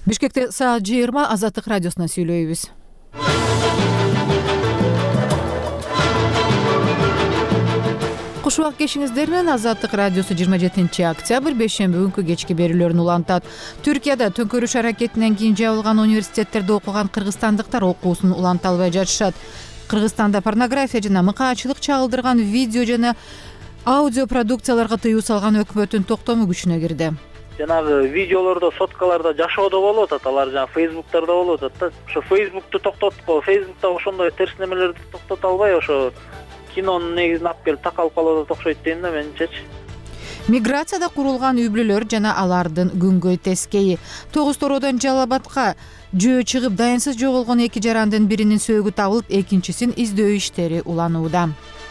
Бишкекте саат 20 Азаттык радиосунан сүйлөйбүз. Куш убак кешиңиздер менен Азаттык радиосу 27 октябрь бейшемби күнкү кечки берүүлөрүн улантат. Түркияда төңкөрүш аракетинен кийин жабылган университеттерде окуган кыргызстандыктар окуусун уланта албай жатышат. Кыргызстанда порнография жана мыкаачылык чагылдырган видео жана аудио продукцияларга тыюу салган өкмөттүн токтому күчүнө кирди. Жанагы видеолордо, соткаларда жашоодо болуп атат, алар жана Facebook'тарда болуп атат да. Ошо Facebook'ту токтотко, Facebook'та ошондой терс немелерди токтото албай, ошо кинонун негизин алып келип такалып калып атат окшойт дейм да менимчечи. Миграцияда курулган үй-бүлөлөр жана алардын күнгөй тескейи. Тогуз Тородон Жалал Абадка жөө чыгып дайынсыз жоголгон эки жарандын биринин сөөгү табылып, экинчисин издөө иштери уланууда.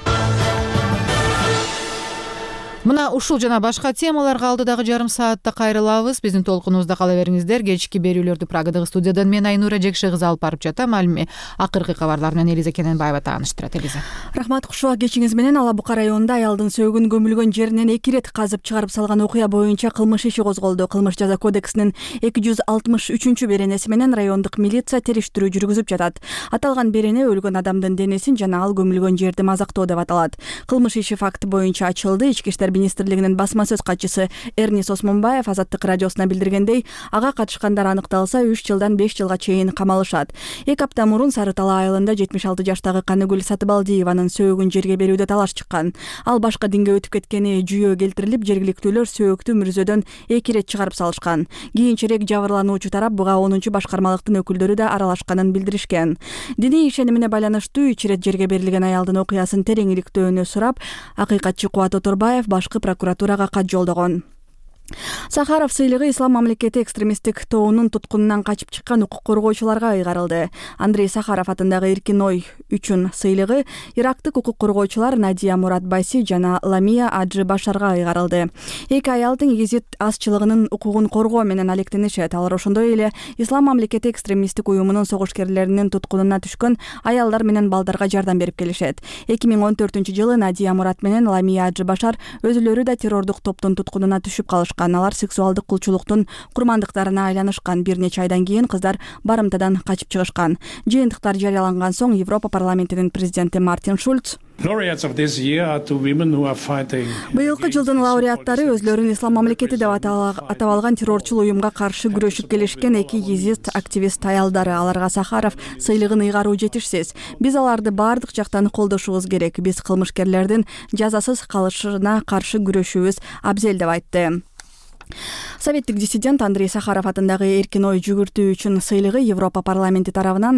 Мына ушул жана башка темаларга алдыдагы жарым саатта кайрылабыз. Биздин толкунубузда кала бериңиздер. Кечки берүүлөрдү Прагадагы студиядан мен Айнура Жекше кызы алып барып жатам. Ал акыркы кабарлар менен Элиза Кененбаева тааныштырат. Элиза. Рахмат, куш убак кечиңиз менен. Ала Бука районунда аялдын сөөгүн көмүлгөн жеринен 2 рет казып чыгарып салган окуя боюнча кылмыш иши козголду. Кылмыш жаза кодексинин 263 беренеси менен райондук милиция териштирүү жүргүзүп жатат. Аталган берене өлгөн адамдын денесин жана ал көмүлгөн жерди мазактоо деп аталат. Кылмыш иши факты боюнча ачылды. Ички иштер министрлигинин басма сөз катчысы Эрнис Осмонбаев Азаттык радиосуна билдиргендей, ага катышкандар аныкталса 3 жылдан 5 жылга чейин камалышат. 2 апта мурун Сары Талаа айылында 76 жаштагы Каныгүл Сатыбалдиеванын сөөгүн жерге берүүдө талаш чыккан. Ал башка динге өтүп кеткени жүйө келтирилип, жергиликтүүлөр сөөктү мүрзөдөн 2 рет чыгарып салышкан. Кийинчерээк жабырлануучу тарап буга 10-чу башкармалыктын өкүлдөрү да аралашканын билдиришкен. Диний ишенимине байланыштуу 3 рет жерге берилген аялдын окуясын тереңиликтөөнү сурап, акыйкатчы Кубат Оторбаев башкы прокуратурага кат жолдогон. Сахаров сыйлыгы Ислам мамлекети экстремисттик тобунун туткунунан качып чыккан укук коргоочуларга ыйгарылды. Андрей Сахаров атындагы Эркин ой үчүн сыйлыгы ирактык укук коргоочулар Надия Муратбаси жана Ламия Аджы Башарга ыйгарылды. Эки аялдын гезит азчылыгынын укугун коргоо менен алектенишет. Алар ошондой эле Ислам мамлекети экстремисттик уюмунун согушкерлеринин туткунуна түшкөн аялдар менен балдарга жардам берип келишет. 2014-жылы Надия Мурат менен Ламия Аджы Башар өзүлөрү да террордук топтун туткунуна түшүп калышкан. Алар сексуалдык кулчулуктун курмандыктарына айланышкан. Бир нече айдан кийин кыздар барымтадан качып чыгышкан. Жыйынтыктар жарыяланган соң Европа парламентинин президенти Мартин Шульц быйылкы жылдын лауреаттары өзлөрүн Ислам мамлекети деп атап алган террорчул уюмга каршы күрөшүп келишкен эки гезит активист аялдары. Аларга Сахаров сыйлыгын ыйгаруу жетишсиз. Биз аларды баардык жактан колдошубуз керек. Биз кылмышкерлердин жазасыз калышына каршы күрөшүүбүз абзел деп айтты. Советтик диссидент Андрей Сахаров атындагы Эркин ой жүгүртүү үчүн сыйлыгы Европа парламенти тарабынан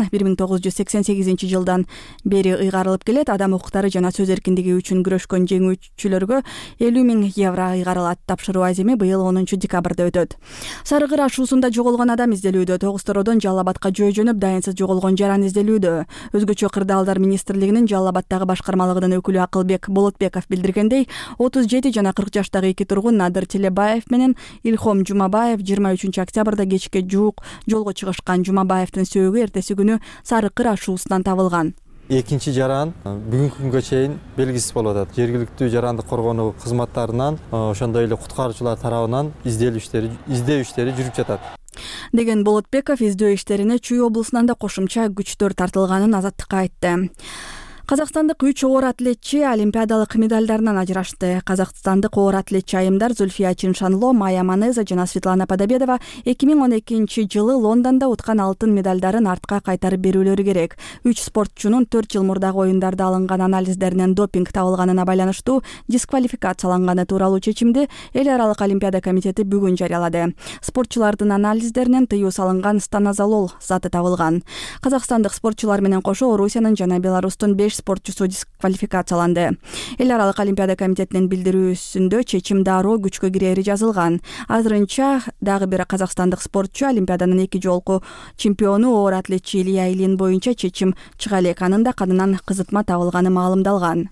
1988-жылдан бери ыйгарылып келет. Адам укуктары жана сөз эркиндиги үчүн күрөшкөн жеңүүчүлөргө 50 000 евро ыйгарылат. Тапшыруу аземи быйыл 10-декабрда өтөт. Сары Кыр ашуусунда жоголгон адам изделүүдө. Тогуз Тородон Жалал Абадка жөө жөнөп дайынсыз жоголгон жаран изделүүдө. Өзгөчө кырдаалдар министрлигинин Жалал Абадтагы башкармалыгынын өкүлү Акылбек Болотбеков билдиргендей, 37 жана 40 жаштагы эки тургун Надыр Телебаев менен Илхом Жумабаев 23 октябрда кечке жуук жолго чыгышкан. Жумабаевдин сөөгү эртеси күнү Сары Кыр ашуусунан табылган. Экинчи жаран бүгүнкү күнгө чейин белгисиз болуп атат. Жергиликтүү жарандык коргонуу кызматтарынан, ошондой эле куткаруучулар тарабынан издөө иштери жүрүп жатат. Деген Болотбеков издөө иштерине Чүй облусунан да кошумча күчтөр тартылганын Азаттыкка айтты. Казакстандык 3 оор атлетчи олимпиадалык медальдарынан ажырашты. Казакстандык оор атлетчи айымдар Зульфия Чиншанло, Майя Манеза жана Светлана Подобедова 2012-жылы Лондондо уткан алтын медальдарын артка кайтарып берүүлөрү керек. 3 спортчунун 4 жыл мурдагы оюндарда алынган анализдеринен допинг табылганына байланыштуу дисквалификацияланганы тууралуу чечимди Эл аралык олимпиада комитети бүгүн жарыялады. Спортчулардын анализдеринен тыюу салынган станозолол заты табылган. Казакстандык спортчулар менен кошо Орусиянын жана Беларустун 5 спортчусу дисквалификацияланды. Эл аралык олимпиада комитетинин билдирүүсүндө чечим дароо күчкө кирери жазылган. Азырынча дагы бир казакстандык спортчу олимпиаданын 2 жолку чемпиону оор атлетчи Илья Ильин боюнча чечим чыга элек. Анын да канынан кызытма табылганы маалымдалган.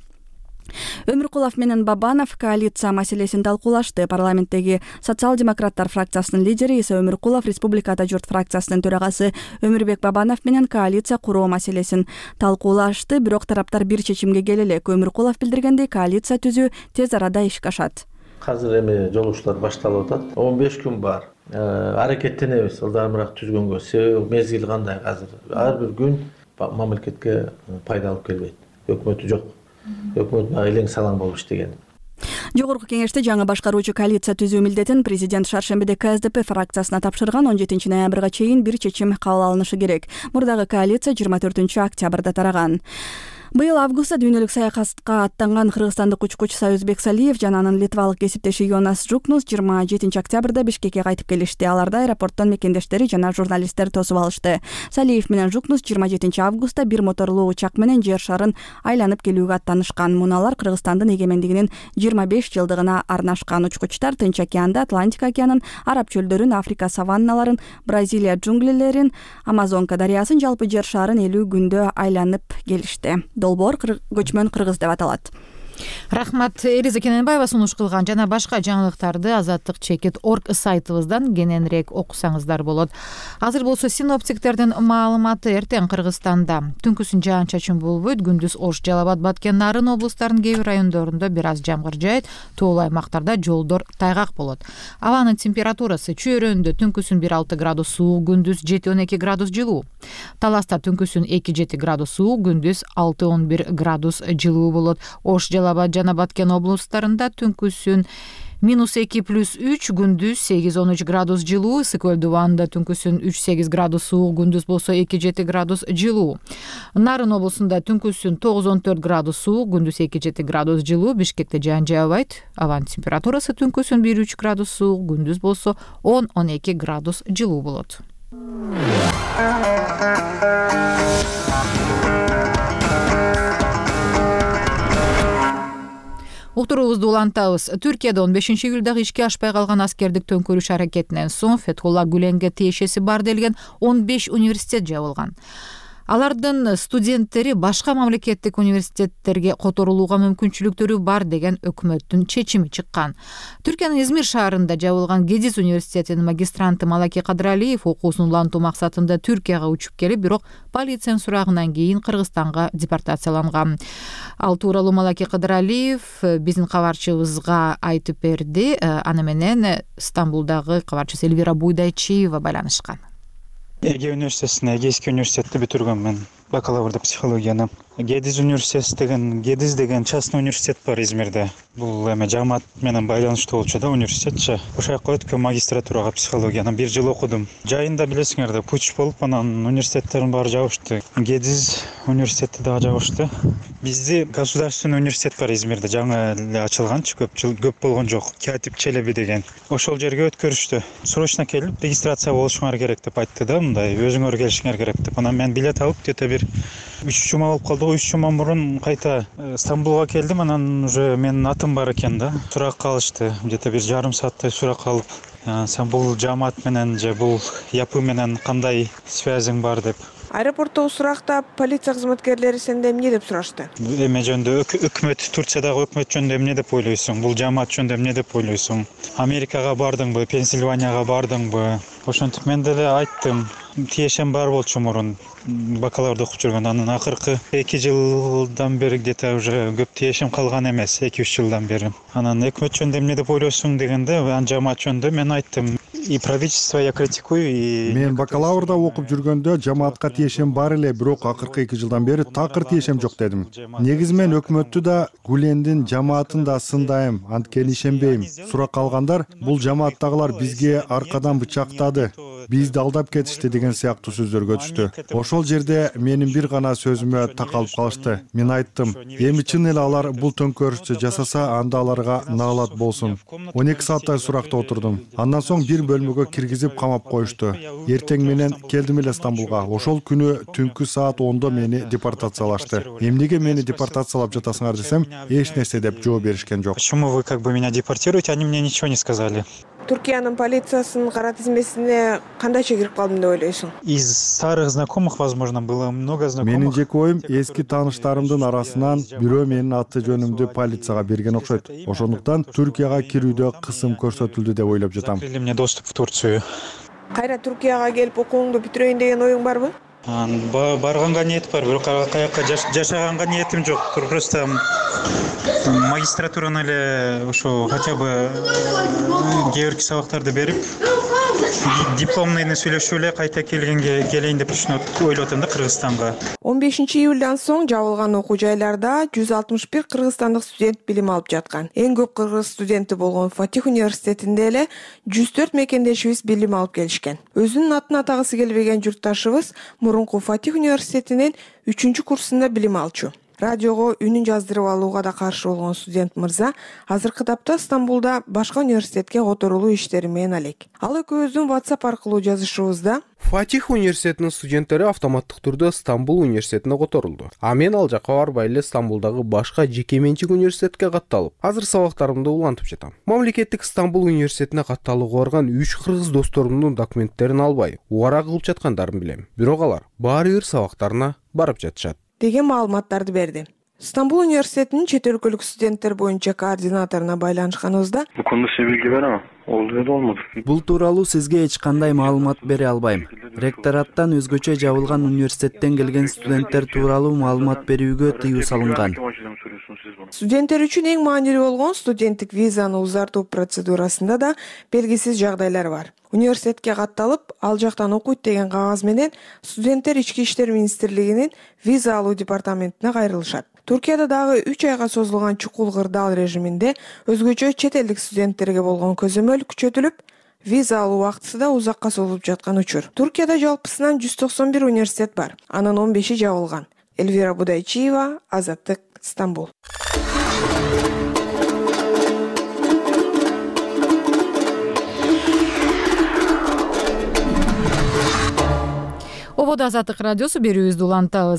Өмүркулов менен Бабанов коалиция маселесин талкуулашты. Парламенттеги социал-демократтар фракциясынын лидери Иса Өмүркулов, Республикада журт фракциясынын төрагасы Өмүрбек Бабанов менен коалиция куруу маселесин талкуулашты. Бирок тараптар бир чечимге келе элек. Өмүркулов билдиргендей, коалиция түзүү тез арада ишке ашат. Азыр эми жолугушуулар башталып атат. 15 күн бар. аракеттенебиз ылдамыраак түзгөнгө. Себеби мезгил кандай азыр? Ар бир күн мамлекетке пайда алып келбейт. Өкмөтү жок. Өкмөт элең салаң болуп иштеген. Жогорку кеңеште жаңы башкаруучу коалиция түзүү милдетин президент шаршембиде КСДП фракциясына тапшырган. 17 ноябрга чейин бир чечим кабыл алынышы керек. Мурдагы коалиция 24 октябрда тараган. Быйыл августта дүйнөлүк саякатка аттанган кыргызстандык учкуч Союзбек Салиев жана анын литвалык кесиптеши Йонас Жукнус 27 октябрда Бишкекке кайтып келишти. Аларды аэропорттон мекендештери жана журналисттер тосуп алышты. Салиев менен Жукнус 27 августта бир моторлуу учак менен жер шарын айланып келүүгө аттанышкан. Муналар Кыргызстандын эгемендигинин 25 жылдыгына арнашкан. Учкучтар Тынч океанды, Атлантик океанын, Араб чөлдөрүн, Африка саванналарын, Бразилия джунглилерин, Амазонка дарыясын, жалпы жер шарын 50 күндө айланып келишти. Долбоор көчмөн кыргыз деп аталат. Рахмат. Элиза Кененбаева сунуш кылган жана башка жаңылыктарды Азаттык чекит орг сайтыбыздан кененирээк окусаңыздар болот. Азыр болсо синоптиктердин маалыматы. Эртең Кыргызстанда түнкүсүн жаан-чачын болбойт, күндүз Ош, Жалал Абад, Баткен, Нарын облустарынын кээ бир райондорунда бир аз жамгыр жаайт, тоолуу аймактарда жолдор тайгак болот. Абанын температурасы чөйрөндө түнкүсүн 1-6 градус суук, күндүз 7-12 градус жылуу. Таласта түнкүсүн 2-7 градус суук, күндүз 6-11 градус жылуу болот. Ош, Жалал Абад жана Баткен облустарында түнкүсүн -2+3, күндүз 8-13 градус жылуу. Ысык-Көл дубанында түнкүсүн 3-8 градус суук, күндүз болсо 2-7 градус жылуу. Нарын облусунда түнкүсүн 9-14 градус суук, күндүз 2-7 градус жылуу. Бишкекте жаан жаабайт. Абанын температурасы түнкүсүн 1-3 градус суук, күндүз болсо 10-12 градус жылуу болот. Уктуруубузду улантабыз. Түркияда 15-июлдагы ишке ашпай калган аскердик төңкөрүш аракетинен соң Фетхулла Гүленге тиешеси бар делген 15 университет жабылган. Алардын студенттери башка мамлекеттик университеттерге которулууга мүмкүнчүлүктөрү бар деген өкмөттүн чечими чыккан. Түркиянын Измир шаарында жабылган Гедиз университетинин магистранты Малаки Кадыралиев окуусун улантуу максатында Түркияга учуп келип, бирок полициянын сурагынан кийин Кыргызстанга депортацияланган. Ал тууралуу Малаки Кадыралиев биздин кабарчыбызга айтып берди. Аны менен Стамбулдагы кабарчыбыз Элвира Буйдайчиева байланышкан. Эге университетине, Эгейский университетти бүтүргөнмүн. Бакалаврда психологияны. Гедиз деген частный университет бар Измирде. Бул эме жамаат менен байланыштуу болчу да университетчи. Ошол жака өткөн магистратурага психологияны 1 жыл окудум. Жайында билесиңер да путч болуп, анан университеттердин баары жабышты. Гедиз университети дагы жабышты. Бизде государственный университет бар Измирде, жаңы эле ачылганчы, көп болгон жок. Катип Челеби деген. Ошол жерге өткөрүштү. Срочно келип, регистрация болушуңар керек деп айтты да, мындай өзүңөр келишиңер керек деп. Анан мен билет алып, где-то бир 3 жума болуп калды. 3 жума мурун кайта Стамбулга келдим, анан уже менин атым бар экен да. Сурак калышты. Где-то бир жарым сааттай сурак калып, сен бул жамаат менен же бул япы менен кандай связиң бар деп. Аэропорттогу сурактап, полиция кызматкерлери сенде эмне деп сурашты? Эме жөнүндө өкмөт, Турциядагы өкмөт жөнүндө эмне деп ойлойсуң? Бул жамаат жөнүндө эмне деп ойлойсуң? Америкага бардыңбы, Пенсильванияга бардыңбы? Ошентип мен деле айттым. Тиешем бар болчу мурун. Бакалаврда окуп жүргөн. Анын акыркы 2 жылдан бери где-то уже көп тиешем калган эмес, 2-3 жылдан бери. Анан өкмөт жөнүндө эмне деп ойлойсуң дегенде, ан жамаат жөнүндө мен айттым. И правительство я критикую, и мен бакалаврда окуп жүргөндө жамаатка тиешем бар эле, бирок акыркы 2 жылдан бери такыр тиешем жок дедим. Негизи мен өкмөттү да, Гүлендин жамаатын да сындайм, анткени ишенбейм. Сурак алгандар, бул жамааттагылар бизге аркадан бычактады, бизди алдап кетишти деген сыяктуу сөздөргө түштү. Ошол жерде менин бир гана сөзүмө такалып калышты. Мен айттым, эми чын эле алар бул төңкөрүштү жасаса, анда аларга наалат болсун. 12 сааттай суракта отурдум. Андан соң бир бөлмөгө киргизип камап коюшту. Эртең менен келдим эле Стамбулга. Ошол күнү түнкү саат 10до мени депортациялашты. Эмнеге мени депортациялап жатасыңар десем, эч нерсе деп жооп беришкен жок. Почему вы меня депортируете? Они мне ничего не сказали. Түркиянын полициясынын кара тизмесине кандайча кирип калдым деп ойлойсуң? Из старых знакомых, возможно, было много знакомых. Менин жеке оюм, эски тааныштарымдын арасынан бирөө менин аты жөнүмдү полицияга берген окшойт. Ошондуктан Түркияга кирүүдө кысым көрсөтүлдү деп ойлоп жатам. Закрыли мне доступ в Турцию. Кайра Түркияга келип окууңду бүтүрөйүн деген оюң барбы? Барганга ниет бар, бирок каяка жашаганга ниетим жок. Просто магистратураны эле ошо хотя бы кээ бирки сабактарды берип, дипломныйны сүйлөшүп эле кайта келейин деп ойлоп атам да Кыргызстанга. 15 июлдан соң жабылган окуу жайларда 161 кыргызстандык студент билим алып жаткан. Эң көп кыргыз студенти болгон Фатих университетинде эле 104 мекендешибиз билим алып келишкен. Өзүнүн атын атагысы келбеген журтташыбыз мурунку Фатих университетинин 3-курсунда билим алчу. Радиого үнүн жаздырып алууга да каршы болгон студент мырза азыркы тапта Стамбулда башка университетке которулуу иштери менен алек. Ал экөөбүздүн WhatsApp аркылуу жазышыбызда Фатих университетинин студенттери автоматтык түрдө Стамбул университетине которулду. А мен ал жакка барбай эле Стамбулдагы башка жеке менчик университетке катталып, азыр сабактарымды улантып жатам. Мамлекеттик Стамбул университетине катталууга барган 3 кыргыз досторумдун документтерин албай, убара кылып жаткандарын билем. Бирок алар баары бир сабактарына барып жатышат деген маалыматтарды берди. Стамбул университетинин чет өлкөлүк студенттер боюнча координаторуна байланышканыбызда бул кондо сиз билги берем. Болду. Бул тууралуу сизге эч кандай маалымат бере албайм. Ректораттан өзгөчө жабылган университеттен келген студенттер тууралуу маалымат берүүгө тыюу салынган. Студенттер үчүн эң маанилүү болгон студенттик визаны узартуу процедурасында да белгисиз жагдайлар бар. Университетке катталып, ал жактан окуйт деген кагаз менен студенттер Ички иштер министрлигинин виза алуу департаментине кайрылышат. Туркияда дагы 3 айга созулган чукул кырдаал режиминде өзгөчө чет элдик студенттерге болгон көзөмөл күчөтүлүп, виза алуу убактысы да узакка созулуп жаткан учур. Туркияда жалпысынан 191 университет бар. Анын 15-и жабылган. Эльвира Будайчиева, Азаттык, Стамбул. Ободо Азаттык радиосу берүүбүздү улантабыз.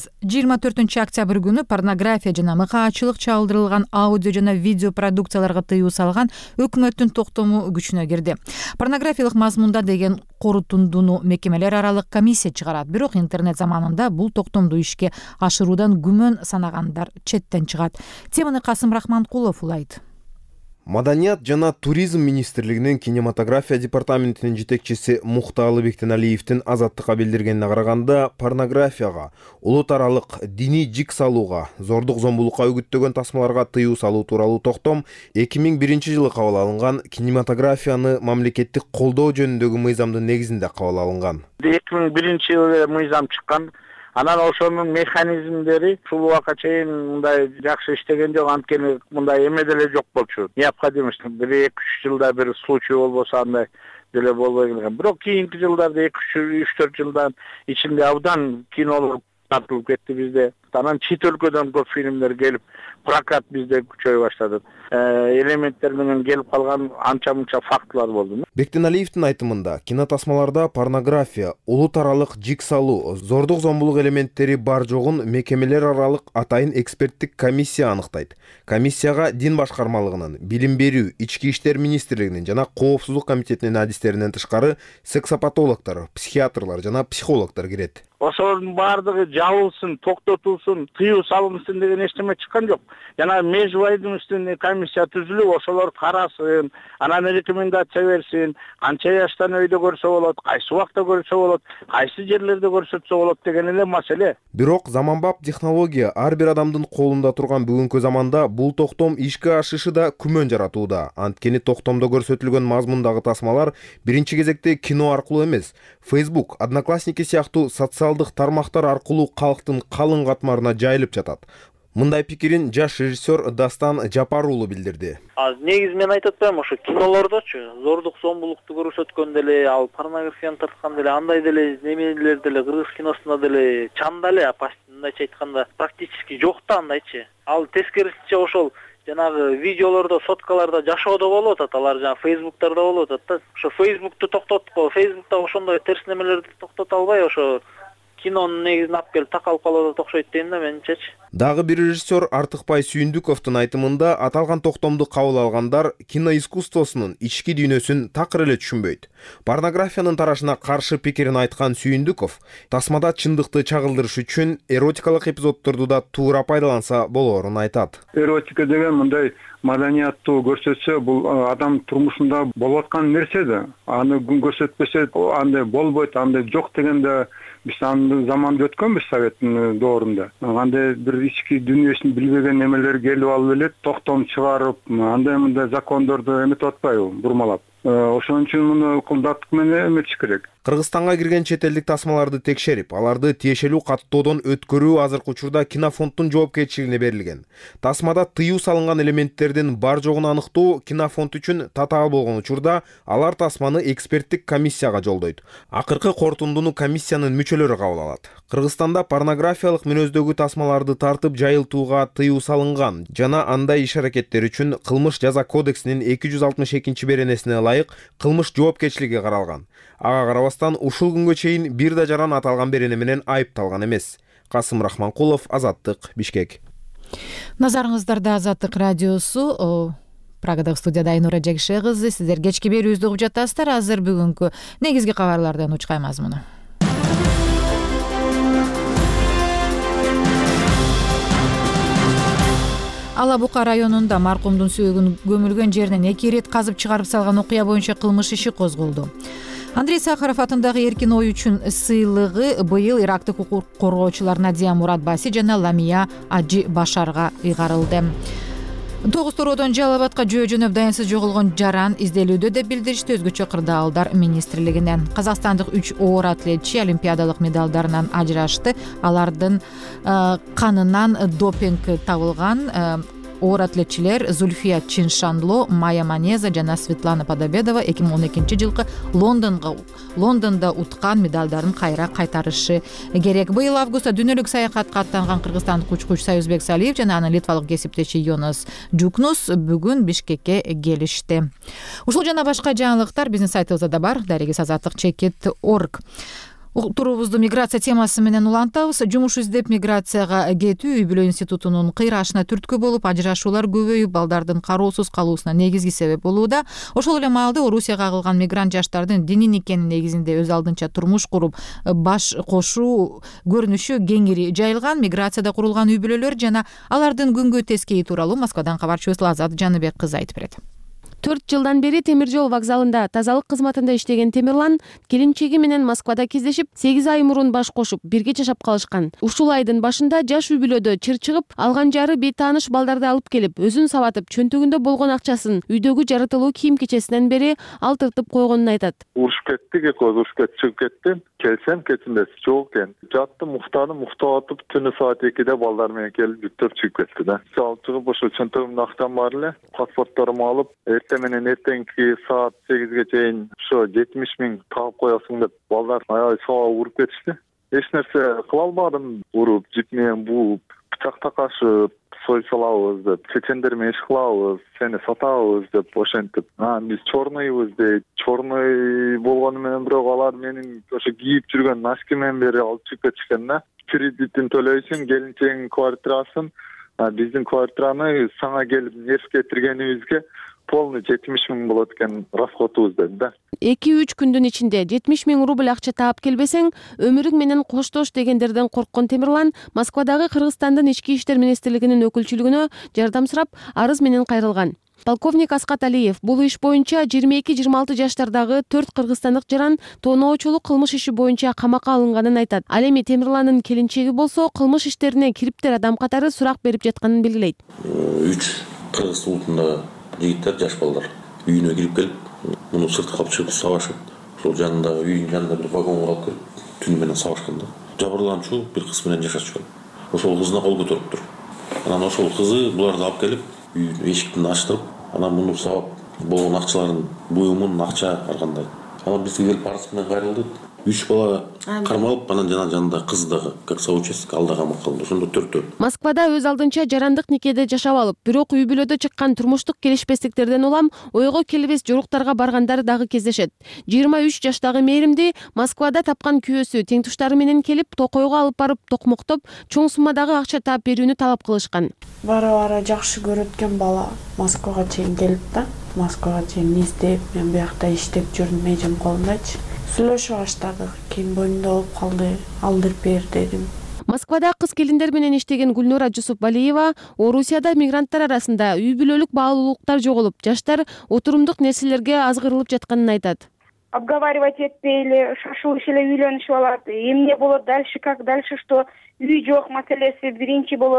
24 октябрь күнү порнография жана мыкаачылык чалдырылган аудио жана видео продукцияларга тыюу салган өкмөттүн токтому күчүнө кирди. Порнографиялык мазмунда деген корутундуну мекемелер аралык комиссия чыгарат. Бирок интернет заманында бул токтомду ишке ашыруудан күмөн санагандар четтен чыгат. Теманы Касым Рахманкулов улайт. Маданият жана туризм министрлигинин кинематография департаментинин жетекчиси Мухталы Бектеналиевдин Азаттыкка билдиргенине караганда, порнографияга, улут аралык диний жик салууга, зордук зомбулукка үгүттөгөн тасмаларга тыюу салуу тууралуу токтом 2001-жылы кабыл алынган кинематографияны мамлекеттик колдоо жөнүндөгү мыйзамдын негизинде кабыл алынган. 2001-жылы мыйзам чыккан. Анан ошонун механизмдери ушул убакка чейин мындай жакшы иштеген жок, анткени мындай эме деле жок болчу. Необходимость 1-2-3 жылда бир случай болбосо андай деле болбой келген. Бирок кийинки жылдарда 2-3-4 жылдан ичинде абдан кинолор тартылып кетти бизде. Анан чет өлкөдөн көп фильмдер келип, прокат бизде күчөй баштады. Элементтер менен келип калган анча-мынча фактылар болду. Бектеналиевдин айтымында, кинотасмаларда порнография, улут аралык жик салуу, зордук зомбулук элементтери бар жогун мекемелер аралык атайын эксперттик комиссия аныктайт. Комиссияга дин башкармалыгынын, билим берүү, ички иштер министрлигинин жана коопсуздук комитетинин адистеринен тышкары сексопатологдор, психиатрлар жана психологдор кирет. Ошонун баардыгы жабылсын, токтотулсын, тыюу салынсын деген эчтеме чыккан жок. Жана межведомственный комиссия түзүлүп, ошолор карасын, анан рекомендация берсин, канча жаштан өйдө көрсө болот, кайсы убакта көрсө болот, кайсы жерлерде көрсөтсө болот деген эле маселе. Бирок заманбап технология ар бир адамдын колунда турган бүгүнкү заманда бул токтом ишке ашышы да күмөн жаратууда. Анткени токтомдо көрсөтүлгөн мазмундагы тасмалар биринчи кезекте кино аркылуу эмес, Facebook, Одноклассники сыяктуу социалдык тармактар аркылуу калктын калың катмарына жайылып жатат. Мындай пикирин жаш режиссер Дастан Жапар уулу билдирди. Негизи мен айтып атпаймынбы, ошо кинолордочу зордук зомбулукту көрсөткөн деле, ал порнографияны тарткан деле, андай деле немелер деле кыргыз киносунда деле чанда эле, мындайча айтканда практически жок да андайчы. Ал тескерисинче ошол жанагы видеолордо, соткаларда жашоодо болуп атат, алар жана Facebook'тарда болуп атат да. Ошо Facebook'ту токтоткон, Facebook'та ошондой терс немелерди токтото албай, ошо кинонун негизин алып келип такалып калып окшойт дейм да менчечи. Дагы бир режиссер Артыкбай Сүйүндүковдун айтымында, аталган токтомду кабыл алгандар киноискусствосунун ички дүйнөсүн такыр эле түшүнбөйт. Порнографиянын тарашына каршы пикирин айткан Сүйүндүков, тасмада чындыкты чагылдырыш үчүн эротикалык эпизоддорду да туура пайдаланса болоорун айтат. Эротика деген мындай маданияттуу көрсөтсө, бул адам турмушунда болуп аткан нерсе да. Аны көрсөтпөсө андай болбойт, андай жок дегенде биз аны заманда өткөнбүз Советтин доорунда. Андай бир ички дүйнөсүн билбеген немелер келип алып эле токтом чыгарып, андай мындай закондорду эметип атпайбы, бурмалап. ошон үчүн муну ыкылдаттык менен эметиш керек. Кыргызстанга кирген чет элдик тасмаларды текшерип, аларды тиешелүү каттоодон өткөрүү азыркы учурда Кинофонддун жоопкерчилигине берилген. Тасмада тыюу салынган элементтердин бар жогун аныктоо Кинофонд үчүн татаал болгон учурда алар тасманы эксперттик комиссияга жолдойт. Акыркы корутундуну комиссиянын мүчөлөрү кабыл алат. Кыргызстанда порнографиялык мүнөздөгү тасмаларды тартып жайылтууга тыюу салынган жана андай иш-аракеттер үчүн Кылмыш жаза кодексинин 262-беренесине ылайык кылмыш жоопкерчилиги каралган. Ага карабастан ушул күнгө чейин бир да жаран аталган берене менен айыпталган эмес. Касым Рахманкулов, Азаттык, Бишкек. Назарыңыздарда Азаттык радиосу. Прагадагы студияда Айнура Жакиши кызы. Сиздер кечки берүүбүздү угуп жатасыздар. Азыр бүгүнкү негизги кабарлардан учкай мазмуну. Ала Бука районунда маркумдун сөөгүн көмүлгөн жеринен 2 ирет казып чыгарып салган окуя боюнча кылмыш иши козголду. Андрей Сахаров атындагы эркин ой үчүн сыйлыгы быйыл ирактык укук коргоочулар Надия Муратбаси жана Ламия Ажи Башарга ыйгарылды. 9 тороодон Жалал Абадка жөө жөнөп даянсыз жоголгон жаран изделүүдө деп билдиришти өзгөчө кырдаалдар министрлигинен. Казакстандык 3 оор атлетчи олимпиадалык медалдарынан ажырашты. Алардын канынан допинг табылган. Оор атлетчилер Зульфия Чиншанло, Майя Манеза жана Светлана Подобедова 2012-жылкы Лондондо уткан медалдарын кайра кайтарышы керек. Быйыл августта дүйнөлүк саякатка аттанган кыргызстандык учкуч Союзбек Салиев жана анын литвалык кесиптеши Йонас Жукнус бүгүн Бишкекке келишти. Ушул жана башка жаңылыктар биздин сайтыбызда да бар. darigis-chekit.org. Турубузду миграция темасы менен улантабыз. Жумуш издеп миграцияга кетүү үй бүлө институтунун кыйрашына түрткү болуп, ажырашуулар көбөйүп, балдардын кароосуз калуусуна негизги себеп болууда. Ошол эле маалда Орусияга кагылган мигрант жаштардын дини никенин негизинде өз алдынча турмуш куруп, баш кошуу көрүнүшү кеңири жайылган. Миграцияда курулган үй бүлөлөр жана алардын күнгө тескейи тууралуу Москвадан кабарчыбыз Лазат Жаныбек кызы айтып берет. 4 жылдан бери темир жол вокзалында тазалык кызматында иштеген Темирлан келинчеги менен Москвада кездешип, 8 ай мурун баш кошуп, бирге жашап калышкан. Ушул айдын башында жаш үй бүлөдө чыр чыгып, алган жары бейтааныш балдарды алып келип, өзүн сабатып, чөнтөгүндө болгон акчасын үйдөгү жарытылуу кийим-кечесинен бери алтыртып койгонун айтат. Урушуп кеттик, экөөбүз урушуп кетип чыгып кеттим. Келсем кетинде жок экен. Жаттым, уктатып, түнү саат 2-де балдар менен келип жүктөп чыгып кетти да. Алып чыгып, ошо чөнтөгүмдө акчам бар эле, паспортторумду алып, менен эртеңки саат 8ге чейин ошо 70 000 таап коесуң деп балдар аябай сабак уруп кетишти. Эч нерсе кыла албадым, уруп, жип менен бууп, бычак такашып, сой салабыз деп, чечендер менен иш кылабыз, сени сатабыз деп ошентип. Биз черныйбыз дейт. Черный болгону менен бирок алар менин ошо кийип жүргөн носкимен бери алып чыгып кетишкен да. Кредитин төлөйсүң, келинчегиңдин квартирасын, биздин квартираны сага келип нерс кетиргенибизге полный 70 000 болот экен расходубуз dedi да. 2-3 күндүн ичинде 70 000 рубль акча таап келбесең, өмүрүң менен коштош дегендерден корккон Темирлан Москвадагы Кыргызстандын ички иштер министрлигинин өкүлчүлүгүнө жардам сурап, арыз менен кайрылган. Полковник Аскат Алиев бул иш боюнча 22-26 жаштардагы 4 кыргызстандык жаран тооноочулук кылмыш иши боюнча камакка алынганын айтат. Ал эми Темирландын келинчеги болсо кылмыш иштерине кириптер адам катары сурак берип жатканын белгилейт. 3 кыргыз улутунда жигиттер, жаш балдар үйүнө кирип келип, муну сыртка алып чыгып сабашып, ошол жанында үйүнүн жанында бир вагонго алып келип, түнү менен сабашкан да. Жабырлануучу бир кыз менен жашашчу. Ошол кызына кол көтөрүптүр. Анан ошол кызы буларды алып келип, үйүнүн эшиктин ачтырып, анан муну сабап болгон акчаларын, буюмун, акча аргандай. Анан бизге келип арыз менен кайрылды. 3 бала кармалып, анан жанында кыз дагы, как соучастник алда камакка алынды. Ошондо 4-төө. Москвада өз алдынча жарандык никеде жашап алып, бирок үй бүлөдө чыккан турмуштук келишпестиктерден улам ойго келбес жоруктарга баргандар дагы кездешет. 23 жаштагы Мээримди Москвада тапкан күйөөсү теңтуштары менен келип, токойго алып барып токмоктоп, чоң суммадагы акча таап берүүнү талап кылышкан. Бара-бара жакшы көрөткөн бала Москвага чейин келип да, Москвага чейин издеп, мен биякта иштеп жүрдүм, эжем колундачы. Сүйлөшүп баштадык, кийин боюнда болуп калды, алдырып бер дедим. Москвада кыз келиндер менен иштеген Гүлнура Жусупбалиева Орусияда мигранттар арасында үй бүлөлүк баалуулуктар жоголуп, жаштар отурумдук нерселерге азгырылып жатканын айтат. Обговаривать этпейли, шашылыш эле үйлөнүшүп алат. Эмне болот дальше, как дальше, что үй жок маселеси биринчи болот.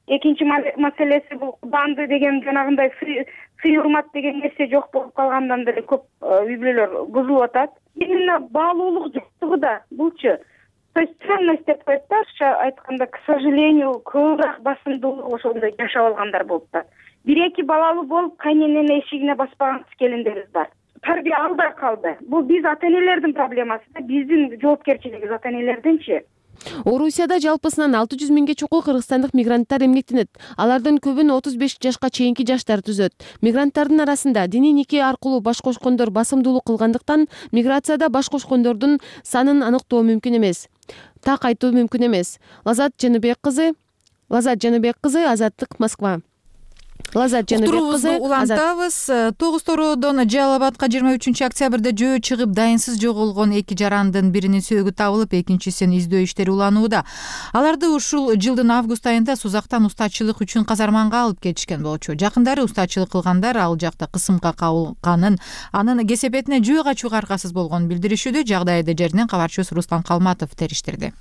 экинчи маселеси бул банды деген жанагындай сый урмат деген нерсе жок болуп калгандан бери көп үй бүлөлөр бузулуп атат. Именно баалуулук жоктугу да булчу. То есть ценность деп коет да, орусча айтканда, к сожалению, көбүрөөк басымдуулук ошондой жашап алгандар болуп атат. 1-2 балалуу болуп, кайнененин эшигине баспаган келиндерибиз бар. Тарбия алда калды. Бул биз ата-энелердин проблемасы да, биздин жоопкерчилигибиз ата-энелердинчи. Орусияда жалпысынан 600 миңге чукул кыргызстандык мигранттар эмгектенет. Алардын көбүн 35 жашка чейинки жаштар түзөт. Мигранттардын арасында диний нике аркылуу баш кошкондор басымдуулук кылгандыктан миграцияда баш кошкондордун санын аныктоо мүмкүн эмес. Так айтуу мүмкүн эмес. Лазат Жаныбек кызы, Азаттык, Москва. Уктуруубузду улантабыз. Тогуз-Тородон Жалал Абадка 23-октябрда жөө чыгып дайынсыз жоголгон 2 жарандын биринин сөөгү табылып, экинчисинин издөө иштери уланууда. Аларды ушул жылдын август айында Сузактан устачылык үчүн казарманга алып кетишкен болчу. Жакындары устачылык кылгандар ал жакта кысымга кабылганын, анын кесепетине жөө качууга аркасыз болгонун билдиришүүдө. Жагдайды жеринен кабарчыбыз Руслан Калматов териштирди.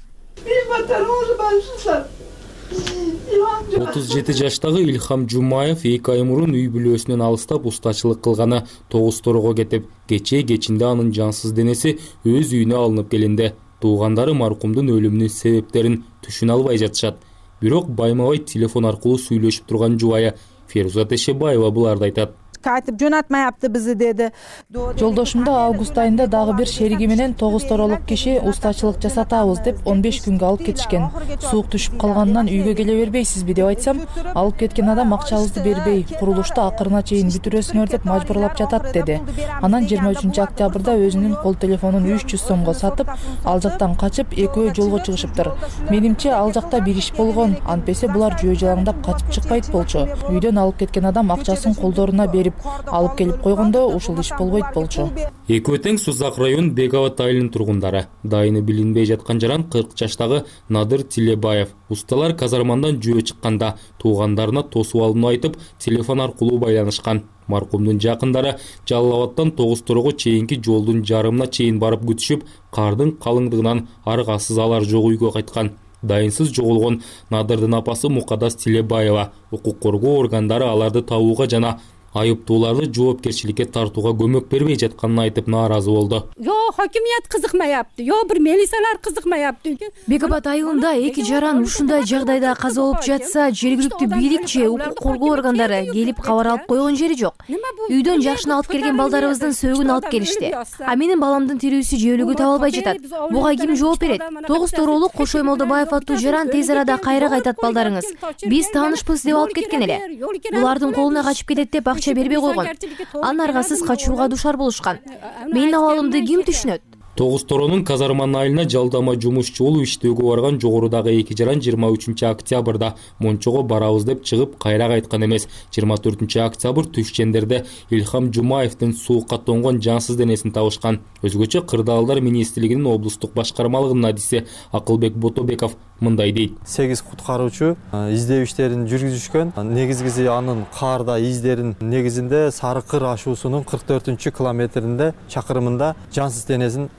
37 жаштагы Илхам Жумаев 2 ай мурун үй бүлөсүнөн алыстап устачылык кылганы Тогуз-Торого кетип, кечинде анын жансыз денеси өз үйүнө алынып келинди. Туугандары маркумдун өлүмүнүн себептерин түшүнө албай жатышат. Бирок байма-бай телефон аркылуу сүйлөшүп турган жубайы Феруза Тешебаева буларды айтат. Кайтып жөнөтмөйапты бизди деди. Жолдошумду август айында дагы бир шериги менен Тогуз-Торолук киши устачылык жасатабыз деп 15 күнгө алып кетишкен. Суук түшүп калганынан үйгө келе бербейсизби деп айтсам, алып кеткен адам акчабызды бербей, курулушту акырына чейин бүтүрөсүңөр деп мажбурлап жатат деди. Анан 23-октябрда өзүнүн кол телефонун 300 сомго сатып, ал жактан качып, экөө жолго чыгышыптыр. Менимче ал жакта бир иш болгон, антпесе булар жөө жалаңдап качып чыкпайт болчу. Үйдөн алып кеткен адам акчасын колдоруна берип алып келип койгондо ушул иш болбойт болчу. Экөө тең Сузак район Бекабат айылынын тургундары. Дайыны билинбей жаткан жаран 40 жаштагы Надыр Тилебаев. Усталар казармандан жөө чыкканда туугандарына тосуп алууну айтып, телефон аркылуу байланышкан. Маркумдун жакындары Жалал Абадтан Тогуз-Торого чейинки жолдун жарымына чейин барып күтүшүп, кардын калыңдыгынан аргасыз алар жок үйгө кайткан. Дайынсыз жоголгон Надырдын апасы Мукадас Тилебаева укук коргоо органдары аларды табууга жана айыптууларды жоопкерчиликке тартууга көмөк бербей жатканын айтып нааразы болду. Хакимият кызыкмаяпты, бир милициялар кызыкмаяпты. Бекабат айылында 2 жаран ушундай жагдайда каза болуп жатса, жергиликтүү бийлик же укук коргоо органдары келип кабар алып койгон жери жок. Үйдөн жакшыны алып келген балдарыбыздын сөөгүн алып келишти. А менин баламдын тирүүсү же өлүгү табылбай жатат. Буга ким жооп берет? Тогуз-Торолук Кошой Молдобаев аттуу жаран тез арада кайра кайтат балдарыңыз. Биз таанышпыз деп алып кеткен эле. Булардын колуна качып кетет деп акча бербей койгон. Анын аргасыз качууга душар болушкан. Менин абалымды ким түшүнөт? Тогуз-Торонун казарман айылына жалдама жумушчу болуп иштөөгө барган жогорудагы 2 жаран 23-октябрда Мончого барабыз деп чыгып кайра кайткан эмес. 24-октябрь Түшчендерде Илхам Жумаевдин суукка тоңгон жансыз денесин табышкан. Өзгөчө Кырдаалдар министрлигинин облустук башкармалыгынын адиси Акылбек Ботобеков мындай дейт. 8 куткаруучу издөө иштерин жүргүзүшкөн. Негизгиси анын каарда издерин негизинде Сары Кыр ашуусунун 44-километринде чакырымында жансыз денесин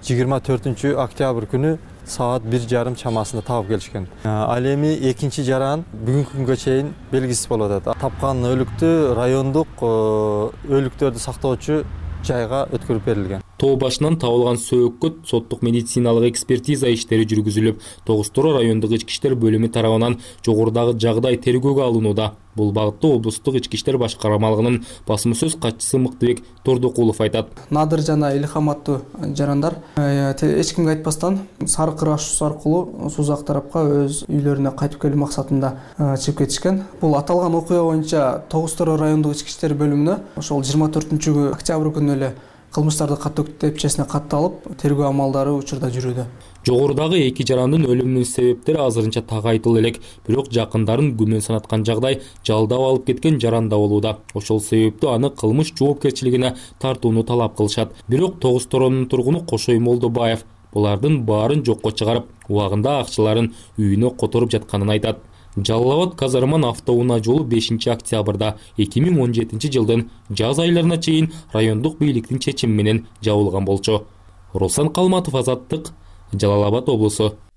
24-октябрь күнү саат 1:30 чамасында таап келишкен. Ал эми экинчи жаран бүгүнкү күнгө чейин белгисиз болуп атат. Тапкан өлүктү райондук өлүктөрдү сактоочу жайга өткөрүп берилген. Тоо башынан табылган сөөккө соттук медициналык экспертиза иштери жүргүзүлүп, Тогуз-Тороо райондук ички иштер бөлүмү тарабынан жогорудагы жагдай тергөөгө алынууда. Бул багытта облустук ички иштер башкармалыгынын басма сөз катчысы Мыктыбек Тордокулов айтат. Надыр жана Илхам аттуу жарандар эч кимге айтпастан Сары Кыр ашуусу аркылуу Сузак тарапка өз үйлөрүнө кайтып келүү максатында чыгып кетишкен. Бул аталган окуя боюнча Тогуз-Тороо райондук ички иштер бөлүмүнө ошол 24-октябрь күнү эле кылмыштарды каттоо кепчесине катталып, тергөө амалдары учурда жүрүүдө. Жогорудагы 2 жарандын өлүмүнүн себептери азырынча так айтылып элек, бирок жакындарын күмөн санаткан жагдай жалдап алып кеткен жаранда болууда. Ошол себептүү аны кылмыш жоопкерчилигине тартууну талап кылышат. Бирок Тогуз-Торонун тургуну Кошой Молдобаев булардын баарын жокко чыгарып, убагында акчаларын үйүнө которуп жатканын айтат. Жалал Абад казарман автоунаа жолу 5-октябрда 2017 жылдын жаз айларына чейин райондук бийликтин чечими менен жабылган болчу. Руслан Калматов, Азаттык, Жалал Абад облусу.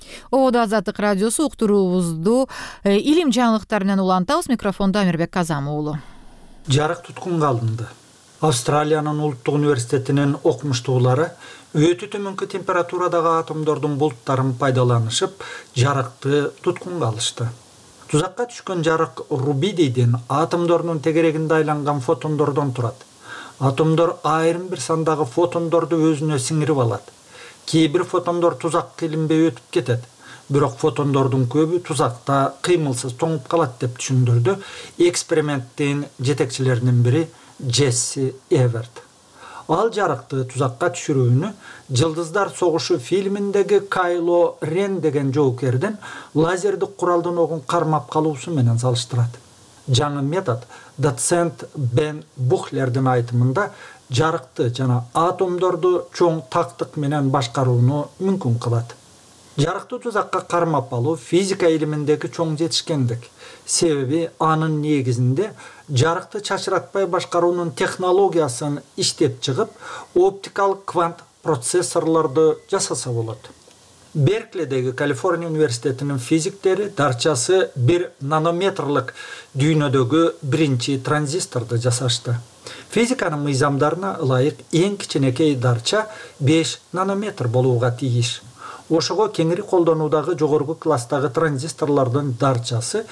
Ободо Азаттык радиосу уктуруубузду илим жаңылыктары менен улантабыз. Микрофондо Амирбек Казам уулу. Жарык туткунга алынды. Австралиянын улуттук университетинин окумуштуулары өтө төмөнкү температурадагы атомдордун булуттарын пайдаланышып, жарыкты туткунга алышты. Тузакка түшкөн жарык рубидийдин атомдордун тегерегинде айланган фотондордон турат. Атомдор айрым бир сандагы фотондорду өзүнө сиңирип алат. Кээ бир фотондор тузакка илинбей өтүп кетет. Бирок фотондордун көбү тузакта кыймылсыз тоңуп калат деп түшүндүрдү эксперименттин жетекчилеринин бири Джесси Эверт. Ал жарыкты тузакка түшүрүүнү Жылдыздар согушу фильминдеги Кайло Рен деген жоокердин лазердик куралдын огун кармап калуусу менен салыштырат. Жаңы метод доцент Бен Бухлердин айтымында жарыкты жана атомдорду чоң тактык менен башкарууну мүмкүн кылат. Жарыкты тузакка кармап алуу физика илиминдеги чоң жетишкендик. Себеби анын негизинде жарыкты чачыратпай башкаруунун технологиясын иштеп чыгып, оптикалык квант процессорлорду жасаса болот. Берклидеги Калифорния университетинин физиктери дарчасы 1 нанометрлык дүйнөдөгү биринчи транзисторду жасашты. Физиканын мыйзамдарына ылайык эң кичинекей дарча 5 нанометр болууга тийиш. Ошого кеңири колдонуудагы жогорку класстагы транзисторлордун дарчасы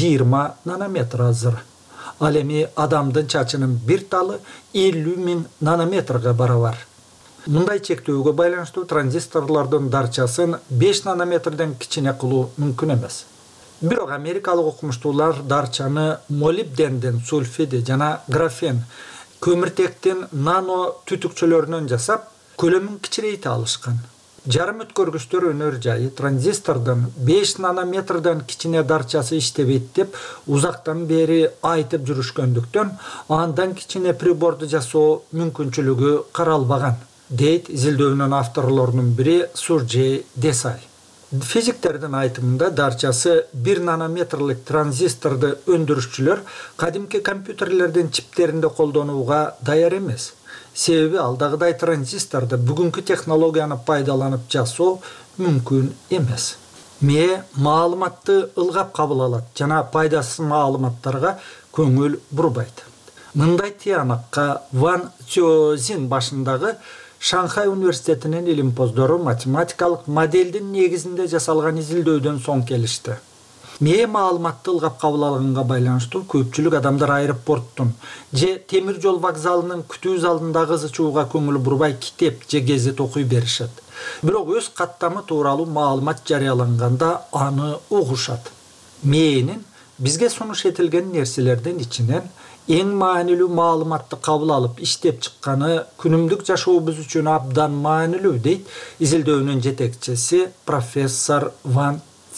20 нанометр азыр. Ал эми адамдын чачынын бир талы 50.000 нанометрге барабар. Мындай чектөөгө байланыштуу транзисторлордун дарчасын 5 нанометрден кичине кылуу мүмкүн эмес. Бирок америкалык окумуштуулар дарчаны молибдендин сульфиди жана графен көмүртектин нано түтүкчөлөрүнөн жасап, көлөмүн кичирейте алышкан. Жарым өткөргүчтөр өнөр жайы транзистордун 5 нанометрден кичине дарчасы иштебейт деп узактан бери айтып жүрүшкөндүктөн андан кичине приборду жасоо мүмкүнчүлүгү каралбаган, дейт изилдөөнүн авторлорунун бири Сурджей Десай. Физиктердин айтымында дарчасы 1 нанометрлик транзисторду өндүрүшчүлөр кадимки компьютерлердин чиптеринде колдонууга даяр эмес. Себеби алдагыдай транзисторду бүгүнкү технологияны пайдаланып жасоо мүмкүн эмес. Мээ маалыматты ылгап кабыл алат жана пайдасыз маалыматтарга көңүл бурбайт. Мындай тыянакка Ван Цзин башындагы Шанхай университетинин илимпоздору математикалык моделдин негизинде жасалган изилдөөдөн соң келишти. Мээ маалыматты ылгап кабыл алганга байланыштуу көпчүлүк адамдар аэропорттун же темир жол вокзалынын күтүү залындагы ызы-чууга көңүл бурбай китеп же гезит окуй беришет. Бирок өз каттамы тууралуу маалымат жарыяланганда аны угушат. Мээнин бизге сунуш этилген нерселердин ичинен эң маанилүү маалыматты кабыл алып иштеп чыкканы күнүмдүк жашообуз үчүн абдан маанилүү, дейт изилдөөнүн жетекчиси профессор Ван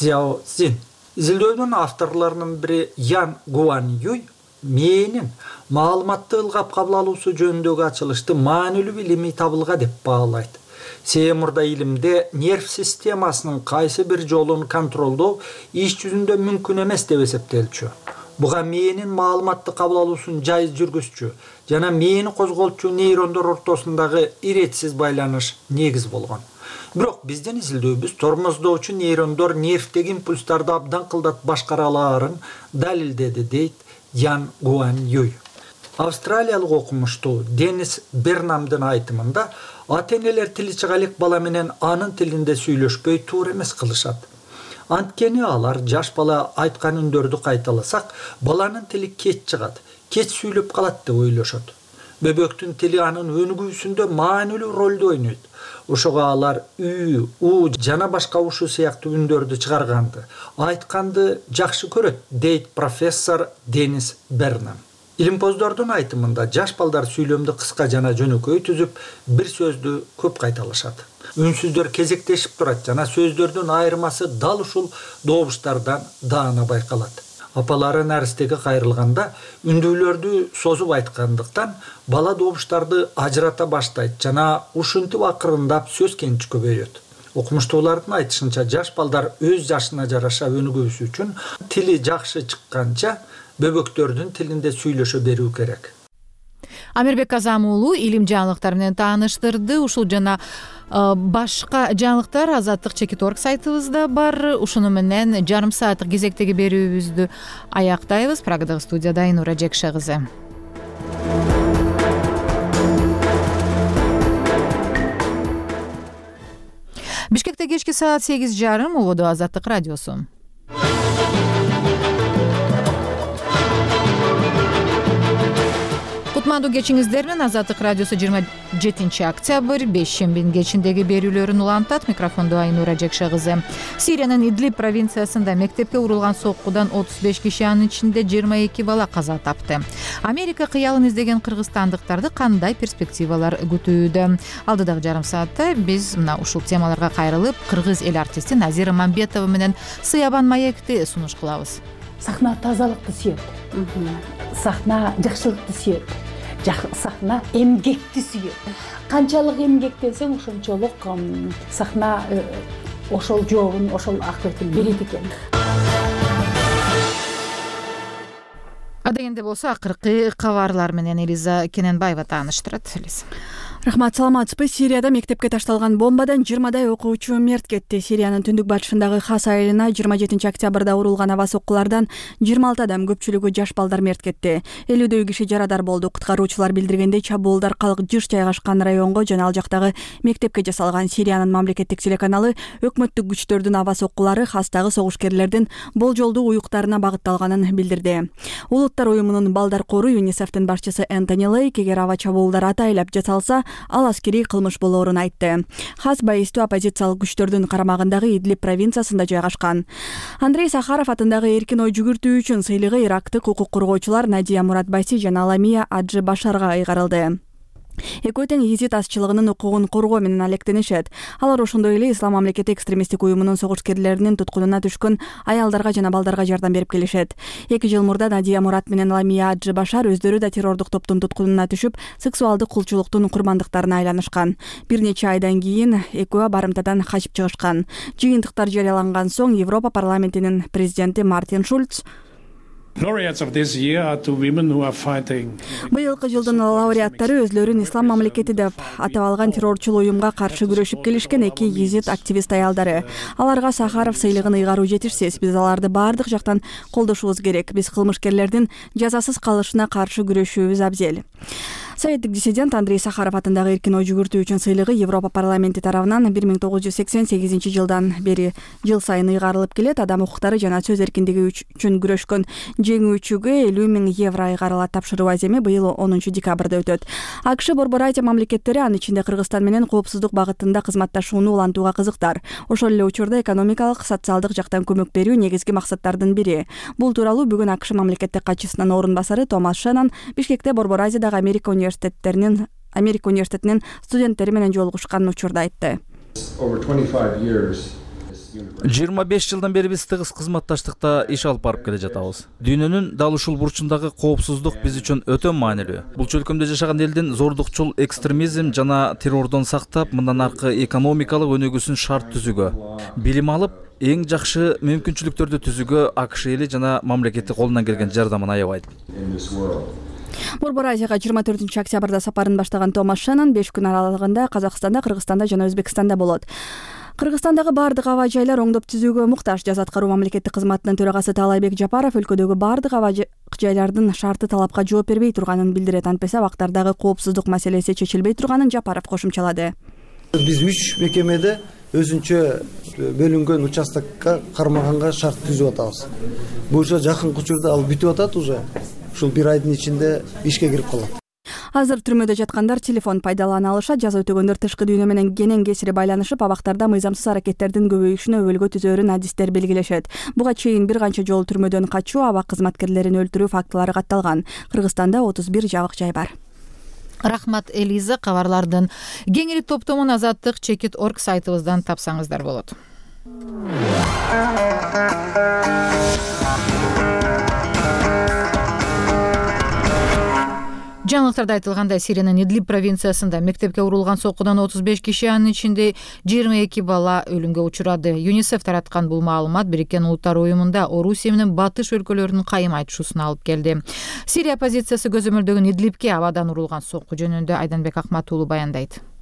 Цзин. Изилдөөнүн авторлорунун бири Ян Гуан Юй мээнин маалыматты ылгап кабыл алуусу жөнүндөгү ачылышты маанилүү илимий табылга деп баалайт. Себеби мурда илимде нерв системасынын кайсы бир жолун контролдоо иш жүзүндө мүмкүн эмес деп эсептелчү. Буга мээнин маалыматты кабыл алуусун жайыз жүргүзчү жана мээни козголчу нейрондор ортосундагы иретсиз байланыш негиз болгон. Бирок биздин изилдөөбүз тормоздоочу нейрондор нервдеги импульстарды абдан кылдат башкара алаарын далилдеди, дейт Ян Гуан Юй. Австралиялык окумуштуу Денис Бернамдын айтымында ата-энелер тили чыга элек бала менен анын тилинде сүйлөшпөй туура эмес кылышат. Анткени алар жаш бала айткан үндөрдү кайталасак, баланын тили кеч чыгат, кеч сүйлөп калат деп ойлошот. Бөбөктүн тили анын өнүгүүсүндө маанилүү ролду ойнойт. Ошого алар үй, у жана башка ушул сыяктуу үндөрдү чыгарганды, айтканды жакшы көрөт, дейт профессор Денис Бернам. Илимпоздордун айтымында жаш балдар сүйлөмдү кыска жана жөнөкөй түзүп, бир сөздү көп кайталашат. Үнсүздөр кезектешип турат жана сөздөрдүн айырмасы дал ушул добуштардан даана байкалат. Апалары наристеге кайрылганда үндүүлөрдү созуп айткандыктан бала добуштарды ажырата баштайт жана ушинтип акырындап сөз кенчи көбөйөт. Окумуштуулардын айтышынча жаш балдар өз жашына жараша өнүгүүсү үчүн тили жакшы чыкканча бөбөктөрдүн тилинде сүйлөшө берүү керек. Амирбек Казам уулу илим жаңылыктары менен тааныштырды. Ушул жана Башка жаңылыктар Азаттык Чекит.org сайтыбызда бар. Ушуну менен жарым сааттык кезектеги берүүбүздү аяктайбыз. Прагадагы студияда Айнура Жекше кызы. Бишкекте кечки саат 8:30 убоду Азаттык радиосу. Кутмандуу кечиңиздер менен Азаттык радиосу 27 октябрь бейшембинин кечиндеги берүүлөрүн улантат. Микрофондо Айнура Жекше кызы. Сириянын Идлиб провинциясында мектепке урулган соккудан 35 киши, анын ичинде 22 бала каза тапты. Америка кыялын издеген кыргызстандыктарды кандай перспективалар күтүүдө? Алдыдагы жарым саатта биз мына ушул темаларга кайрылып, кыргыз эл артисти Назира Мамбетова менен Сыябан маекти сунуш кылабыз. Сахна тазалыкты сүйөт. Сахна жакшылыкты сүйөт. Сахна эмгекти сүйөт. Канчалык эмгектенсең, ошончолук сахна ошол жообун, ошол акыбытын берет экен. Адегенде болсо акыркы кабарлар менен Элиза Кененбаева тааныштырат. Рахмат, саламатсызбы. Сирияда мектепке ташталган бомбадан 20дай окуучу мерт кетти. Сириянын түндүк батышындагы Хас айылына 27 октябрда урулган аба соккулардан 26 адам, көпчүлүгү жаш балдар мерт кетти. 50дөй киши жарадар болду. Куткаруучулар билдиргендей, чабуулдар калк жыш жайгашкан районго жана ал жактагы мектепке жасалган. Сириянын мамлекеттик телеканалы өкмөттүк күчтөрдүн аба соккулары Хастагы согушкерлердин болжолдуу уюктарына багытталганын билдирди. Улуттар уюмунун балдар кору ЮНИСЕФтин башчысы Энтони Лейк эгер аба чабуулдар атайлап жасалса, ал аскерий кылмыш болоорун айтты. Хас байыстуу оппозициялык күчтөрдүн карамагындагы Идлиб провинциясында жайгашкан. Андрей Сахаров атындагы эркин ой жүгүртүү үчүн сыйлыгы ирактык укук коргоочулар Надия Муратбайси жана Ламия Аджи Башарга ыйгарылды. Экөө тең езит азчылыгынын укугун коргоо менен алектенишет. Алар ошондой эле Ислам мамлекети экстремисттик уюмунун согушкерлеринин туткунуна түшкөн аялдарга жана балдарга жардам берип келишет. 2 жыл мурда Надия Мурат менен Ламия Аджи Башар өздөрү да террордук топтун туткунуна түшүп, сексуалдык кулчулуктун курмандыктарына айланышкан. Бир нече айдан кийин экөө барымтадан качып чыгышкан. Жыйынтыктар жарыяланган соң Европа парламентинин президенти Мартин Шульц быйылкы жылдын лауреаттары өзлөрүн Ислам мамлекети деп атап алган террорчул уюмга каршы күрөшүп келишкен 2 езит активист аялдары. Аларга Сахаров сыйлыгын ыйгаруу жетишсиз. Биз аларды бардык жактан колдошубуз керек. Биз кылмышкерлердин жазасыз калышына каршы күрөшүүбүз абзел. Советтик диссидент Андрей Сахаров атындагы эркин ой жүгүртүү үчүн сыйлыгы Европа парламенти тарабынан 1988 жылдан бери жыл сайын ыйгарылып келет. Адам укуктары жана сөз эркиндиги үчүн күрөшкөн жеңүүчүгө 50 000 евро ыйгарылат. Тапшыруу аземи быйыл 10 декабрда өтөт. АКШ Борбор Азия мамлекеттери, анын ичинде Кыргызстан менен коопсуздук багытында кызматташууну улантууга кызыктар. Ошол эле учурда экономикалык, социалдык жактан көмөк берүү негизги максаттардын бири. Бул тууралуу бүгүн АКШ мамлекеттик катчысынын орун басары Томас Шеннон Бишкекте Борбор Азиядагы Америка университетинин студенттери менен жолугушкан учурда айтты. 25 жылдан бери биз тыгыз кызматташтыкта иш алып барып келе жатабыз. Дүйнөнүн дал ушул бурчундагы коопсуздук биз үчүн өтө маанилүү. Бул чөлкөмдө жашаган элдин зордукчул экстремизм жана террордон сактап, мындан аркы экономикалык өнүгүүсүн шарт түзүүгө, билим алып, эң жакшы мүмкүнчүлүктөрдү түзүүгө АКШ эли жана мамлекети колунан келген жардамын аябайт. Борбор Азияга 24 октябрда сапарын баштаган Томас Шеннон 5 күн аралыгында Казакстанда, Кыргызстанда жана Өзбекстанда болот. Кыргызстандагы бардык аба жайлар оңдоп түзүүгө муктаж. Жаза аткаруу мамлекеттик кызматынын төрагасы Таалайбек Жапаров өлкөдөгү бардык аба жайлардын шарты талапка жооп бербей турганын билдирет. Антпесе абактардагы коопсуздук маселеси чечилбей турганын Жапаров кошумчалады. Биз 3 мекемеде өзүнчө бөлүнгөн участокко кармаганга шарт түзүп атабыз. Бул жакын учурда ал бүтүп атат уже. Ушул бир айдын ичинде ишке кирип калат. Азыр түрмөдө жаткандар телефон пайдалана алышат. Жаза өтөгөндөр тышкы дүйнө менен кенен кесири байланышып, абактарда мыйзамсыз аракеттердин көбөйүшүнө өбөлгө түзөөрүн адистер белгилешет. Буга чейин бир канча жолу түрмөдөн качуу, абак кызматкерлерин өлтүрүү фактылары катталган. Кыргызстанда 31 жабык жай бар. Рахмат, Элиза. Кабарлардын кеңири топтомун Азаттык Чекит.org сайтыбыздан тапсаңыздар болот. Жаңылыктарда айтылгандай, Сириянын Идлиб провинциясында мектепке урулган соккудан 35 киши, анын ичинде 22 бала өлүмгө учурады. ЮНИСЕФ тараткан бул маалымат Бириккен Улуттар уюмунда Орусия менен Батыш өлкөлөрүнүн кайым айтышуусуна алып келди. Сирия оппозициясы көзөмөлдөгөн Идлибке абадан урулган сокку жөнүндө Айданбек Акмат уулу баяндайт.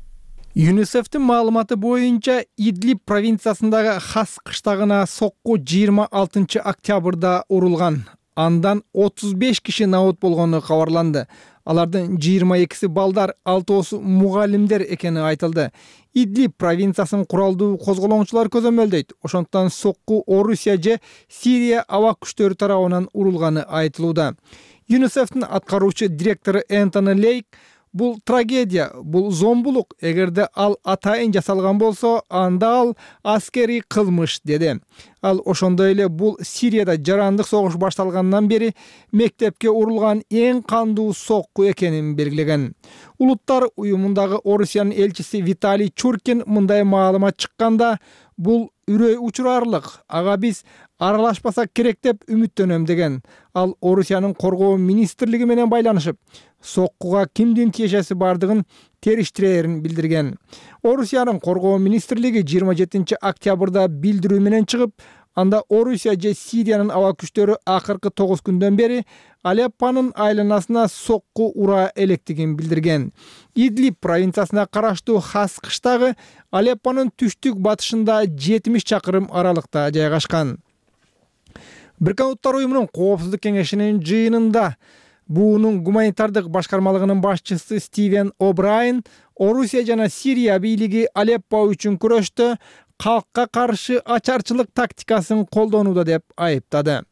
ЮНИСЕФтин маалыматы боюнча Идлиб провинциясындагы Хас кыштагына сокку 26 октябрда урулган. Андан 35 киши набут болгону кабарланды. Алардын 22си балдар, 6 мугалимдер экени айтылды. Идлиб провинциясын куралдуу козголоңчулар көзөмөлдөйт. Ошондуктан сокку Орусия же Сирия аба күчтөрү тарабынан урулганы айтылууда. ЮНИСЕФтин аткаруучу директору Энтони Лейк: бул трагедия, бул зомбулук. Эгерде ал атайын жасалган болсо, анда ал аскерий кылмыш деди. Ал ошондой эле бул Сирияда жарандык согуш башталгандан бери мектепке урулган эң кандуу сокку экенин белгилеген. Улуттар уюмундагы Орусиянын элчиси Виталий Чуркин мындай маалымат чыкканда, бул үрөй учурарлык. Ага биз аралашпасак керек деп үмүттөнөм деген. Ал Орусиянын коргоо министрлиги менен байланышып, соккуга кимдин тиешеси бардыгын териштирээрин билдирген. Орусиянын коргоо министрлиги 27 октябрда билдирүү менен чыгып, анда Орусия же Сириянын аба күчтөрү акыркы 9 күндөн бери Алеппонун айланасына сокку ура электигин билдирген. Идлиб провинциясына караштуу Хас кыштагы Алеппонун түштүк батышында 70 чакырым аралыкта жайгашкан. Бириккен Уттар уюмунун коопсуздук кеңешинин жыйынында буунун гуманитардык башкармалыгынын башчысы Стивен О'Брайен Орусия жана Сирия бийлиги Алеппо үчүн күрөштө калкка каршы ачарчылык тактикасын колдонууда деп айыптады.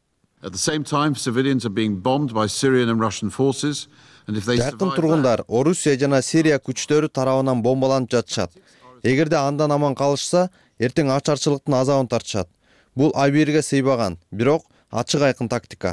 Жакын тургундар Орусия жана Сирия күчтөрү тарабынан бомбаланып жатышат. Эгерде андан аман калышса, эртең ачарчылыктын азабын тартышат. Бул абийирге сыйбаган, бирок ачык айкын тактика.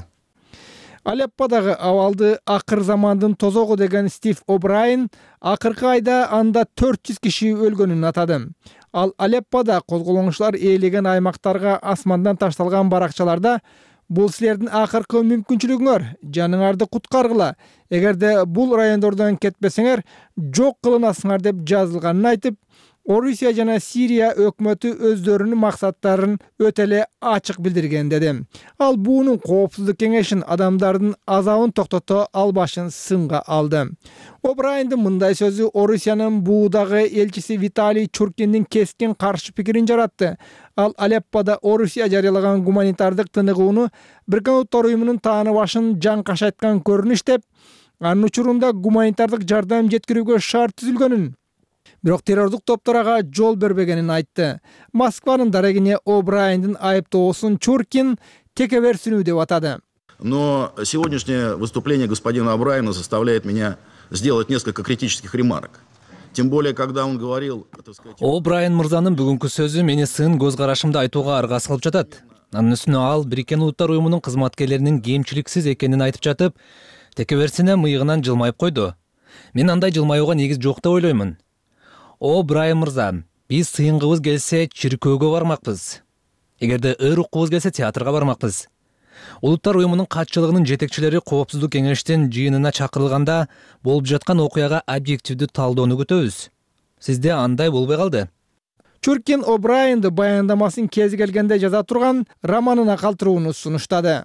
Алепподагы абалды акыр замандын тозогу деген Стив О'Брайен акыркы айда анда 400 киши өлгөнүн атады. Ал Алеппода козголоңчулар ээлеген аймактарга асмандан ташталган баракчаларда бул силердин акыркы мүмкүнчүлүгүңөр, жаныңарды куткаргыла. Эгерде бул райондордон кетпесеңер, жок кылынасыңар деп жазылганын айтып, Орусия жана Сирия өкмөтү өздөрүнүн максаттарын өтө эле ачык билдирген деди. Ал буунун коопсуздук кеңешин адамдардын азабын токтото албашын сынга алды. О'Брайендин мындай сөзү Орусиянын буудагы элчиси Виталий Чуркиндин кескин каршы пикирин жаратты. Ал Алеппода Орусия жарыялаган гуманитардык тыныгууну Бириккен Уттар уюмунун тааныбашын жан кашайткан көрүнүш деп, анын учурунда гуманитардык жардам жеткирүүгө шарт түзүлгөнүн, бирок террордук топторго жол бербегенин айтты. Москванын дарегине О'Брайендин айыптоосун Чуркин текеберсинүү деп атады. Но сегодняшнее выступление господина О'Брайена заставляет меня сделать несколько критических ремарок. Тем более, когда он говорил... О'Брайен мырзанын бүгүнкү сөзү мени сын көз карашымды айтууга аргас кылып жатат. Анын үстүнө ал Бириккен Улуттар уюмунун кызматкерлеринин кемчиликсиз экенин айтып жатып, текеберсине мыйыгынан жылмайып койду. Мен андай жылмаюуга негиз жок деп ойлоймун. О'Брайен мырза, биз сыйынгыбыз келсе чиркөөгө бармакпыз. Эгерде ыр уккубуз келсе театрга бармакпыз. Улуттар уюмунун катчылыгынын жетекчилери коопсуздук кеңештин жыйынына чакырылганда болуп жаткан окуяга объективдүү талдоону күтөбүз. Сизде андай болбой калды. Чуркин О'Брайенди баяндамасын кези келгенде жаза турган романына калтырууну сунуштады.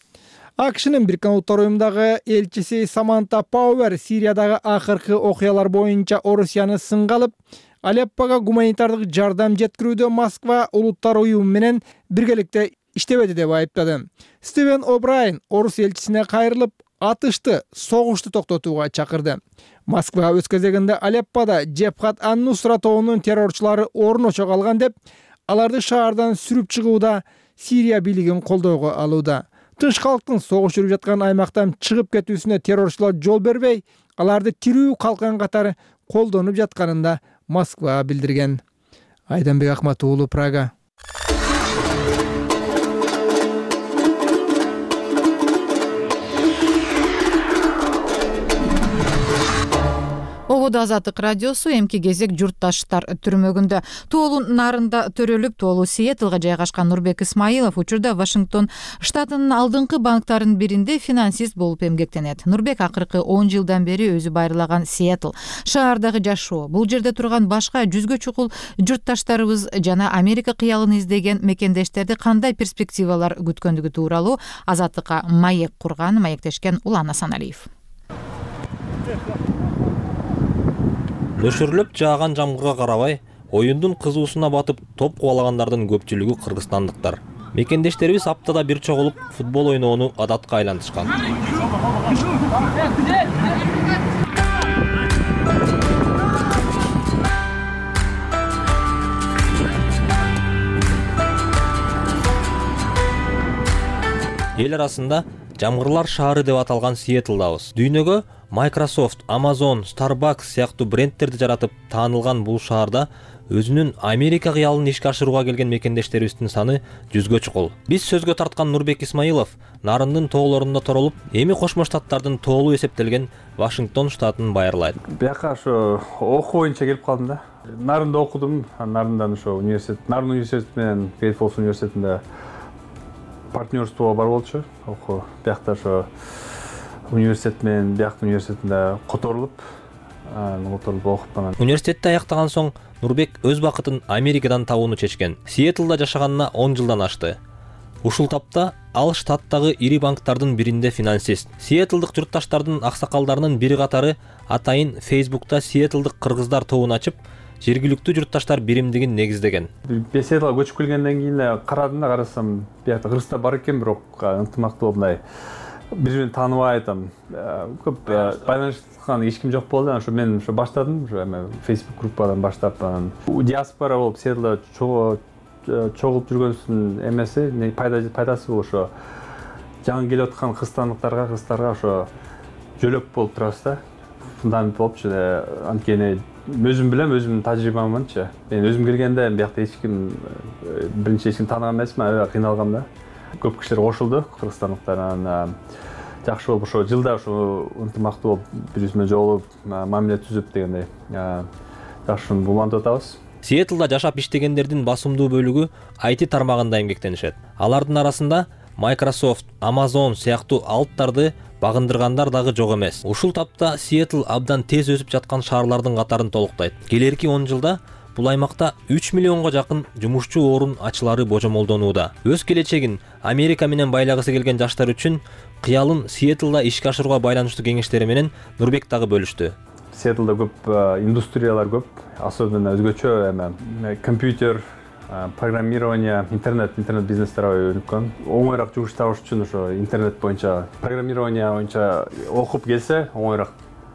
АКШнын Бириккен Улуттар уюмундагы элчиси Саманта Пауэр Сириядагы акыркы окуялар боюнча Орусияны сынга алып, Алеппого гуманитардык жардам жеткирүүдө Москва Улуттар уюму менен биргеликте иштебеди деп айыптады. Стивен О'Брайен Орус элчисине кайрылып, атышты, согушту токтотууга чакырды. Москва өз кезегинде Алеппода Джебхат ан-Нусра тобунун террорчулары орночо калган деп, аларды шаардан сүрүп чыгууда Сирия бийлигин колдоого алууда. Тынч калктын согуш жүрүп жаткан аймактан чыгып кетүүсүнө террорчулар жол бербей, аларды тирүү калкан катары колдонуп жатканын да Москва билдирген. Айданбек Акмат уулу, Прага. Ободо Азаттык радиосу эмки кезек журтташтар түрмөгүндө. Тоолун нарында төрөлүп, Тоолу Сиэтлга жайгашкан Нурбек Исмаилов учурда Вашингтон штатынын алдыңкы банктарынын биринде финансист болуп эмгектенет. Нурбек акыркы 10 жылдан бери өзү байырлаган Сиэтл шаардагы жашоо, бул жерде турган башка жүзгө чукул журтташтарыбыз жана Америка кыялын издеген мекендештерди кандай перспективалар күткөндүгү тууралуу Азаттыкка маек маектешкен Улан Асаналиев. нөшірлеп жааган жамгырга карабай оюндун кызуусуна батып топ кубалагандардын көпчүлүгү кыргызстандыктар. Мекендештерибиз аптада бир чогулуп футбол ойноону адатка айлантышкан. Эл арасында жамгырлар шаары деп аталган Сиэтлдабыз. Дүйнөгө Microsoft, Amazon, Starbucks сыяктуу брендтерди жаратып таанылган бул шаарда өзүнүн Америка кыялын ишке ашырууга келген мекендештерибиздин саны 100гө чукул. Биз сөзгө тарткан Нурбек Исмаилов Нарындын тоолорунда торолуп, эми Кошмо Штаттардын тоолу эсептелген Вашингтон штатын байырлайт. Бияка ошо окуу боюнча келип калдым да. Нарында окудум, Нарындан ошо университет, Нарын университети менен Great Falls университетинде партнерство бар болчу. Окуу биякта ошо университет менен бияктын университетинде которулуп окуп анан. Университетти аяктаган соң Нурбек өз бакытын Америкадан табууну чечкен. Сиэтлда жашаганына 10 жылдан ашты. Ушул тапта ал штаттагы ири банктардын биринде финансист. Сиэтлдык журтташтардын аксакалдарынын бири катары атайын Facebook'та Сиэтлдык кыргыздар тобун ачып, жергиликтүү журтташтар биримдигин негиздеген. Сиэтлга көчүп келгенден кийин карадым да, карасам биякта кыргыздар бар экен, бирок ынтымактуу мындай бири-бирин тааныбай көп байланышкан эч ким жок болду. Ошо мен ошо баштадым, ошо Facebook группадан баштап, диаспора болуп Сиэтлда чогулуп жүргөнүбүздүн эмеси, пайдасы бул ошо жаңы келип аткан кыргызстандыктарга ошо жөлөк болуп турабыз да. Фундамент болупчу. Анткени өзүм билем, өзүмдүн тажрыйбамынчы. Мен өзүм келгенде биякта эч ким биринчи эч ким тааныган эмесмин, аябай кыйналгам да. Көп кишилер кошулду, кыргызстандыктар. Жакшы болуп ошо жылда ошо ынтымактуу болуп, бири-бирибиз менен жолугуп, мамиле түзүп дегендей жакшы улантып атабыз. Сиэтлда жашап иштегендердин басымдуу бөлүгү IT тармагында эмгектенишет. Алардын арасында Microsoft, Amazon сыяктуу алыптарды багындыргандар дагы жок эмес. Ушул тапта Сиэтл абдан тез өсүп жаткан шаарлардын катарын толуктайт. Келерки 10 жылда бул аймакта 3 миллионго жакын жумушчу орун ачылары божомолдонууда. Өз келечегин Америка менен байлагысы келген жаштар үчүн кыялын Сиэтлда ишке ашырууга байланыштуу кеңештери менен Нурбек дагы бөлүштү. Сиэтлда көп индустриялар көп, особенно өзгөчө компьютер, программирование, интернет бизнестер өнүккөн. Оңойраак жумуш табыш үчүн ошо интернет боюнча, программирование боюнча окуп келсе, оңойраак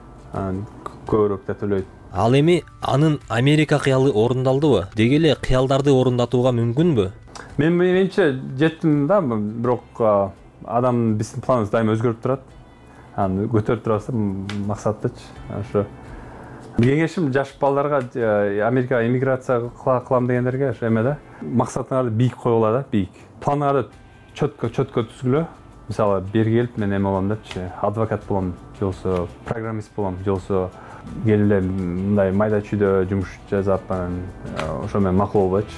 көбүрөөк да төлөйт. Ал эми анын Америка кыялы орундалдыбы? Деги эле кыялдарды орундатууга мүмкүнбү? Менимче жеттим да, бирок адам биздин планыбыз дайыма өзгөрүп турат. Аны көтөрүп турабыз да, максаттычы. Ошо кеңешим жаш балдарга Америкага эмиграция кылам дегендерге ошо эмеде максатыңарды бийик койгула да, бийик. Планыңарды чөткө түзгүлө. Мисалы, бери келип мен эме болом депчи, адвокат болом, же болбосо программист болом, же болбосо келип эле мындай майда чүйдө жумуш жасап, ошо менен макул болбойчу.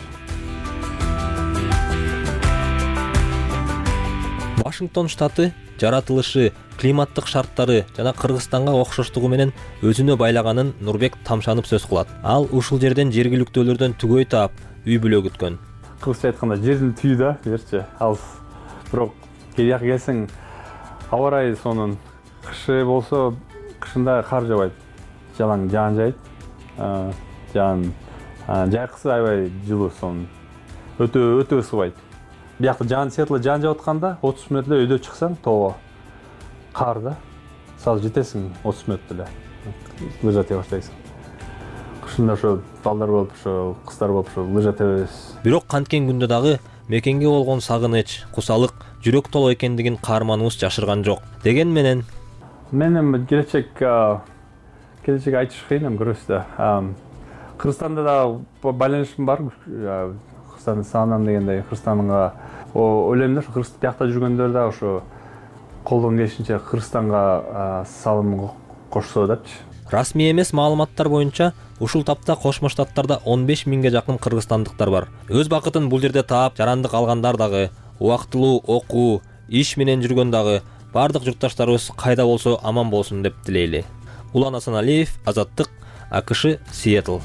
Вашингтон штаты жаратылышы, климаттык шарттары жана Кыргызстанга окшоштугу менен өзүнө байлаганын Нурбек тамшанып сөз кылат. Ал ушул жерден жергиликтүүлөрдөн түгөй таап, үй бүлө күткөн. Кыргызча айтканда жердин түйү да, берчи. Ал бирок келияк келсең, аба ырайы сонун кышы болсо, кышында кар жабайт, жалаң жаан жайт. Жайкысы аябай жылуу, сонун өтө ысыбайт. Биякта Сиэтлда жаан жаап атканда 30 мүнөт эле өйдө чыксаң, тоого кар да. Сразу жетесиң 30 мүнөт эле. Лыжа тебе баштайсың. Кышында ошо балдар болуп, ошо кыздар болуп, ошо лыжа тебебиз. Бирок канткен күндө дагы мекенге болгон сагыныч, кусалык, жүрөк толо экендигин каарманыбыз жашырган жок. Деген менен мен келечек айтыш кыйын, көрөсүз. Кыргызстанда да байланышым бар. Кыргызстанды сагынам дегендей, Кыргызстанга ойлойм да, кыргыз биякта жүргөндөр да ошо колдон келишинче Кыргызстанга салым кошсо депчи. Расмий эмес маалыматтар боюнча ушул тапта Кошмо Штаттарда 15 миңге жакын кыргызстандыктар бар. Өз бакытын бул жерде таап, жарандык алгандар дагы, убактылуу окуу, иш менен жүргөн дагы бардык журтташтарыбыз кайда болсо аман болсун деп тилейли. Улан Асаналиев, Азаттык, АКШ, Сиэтл.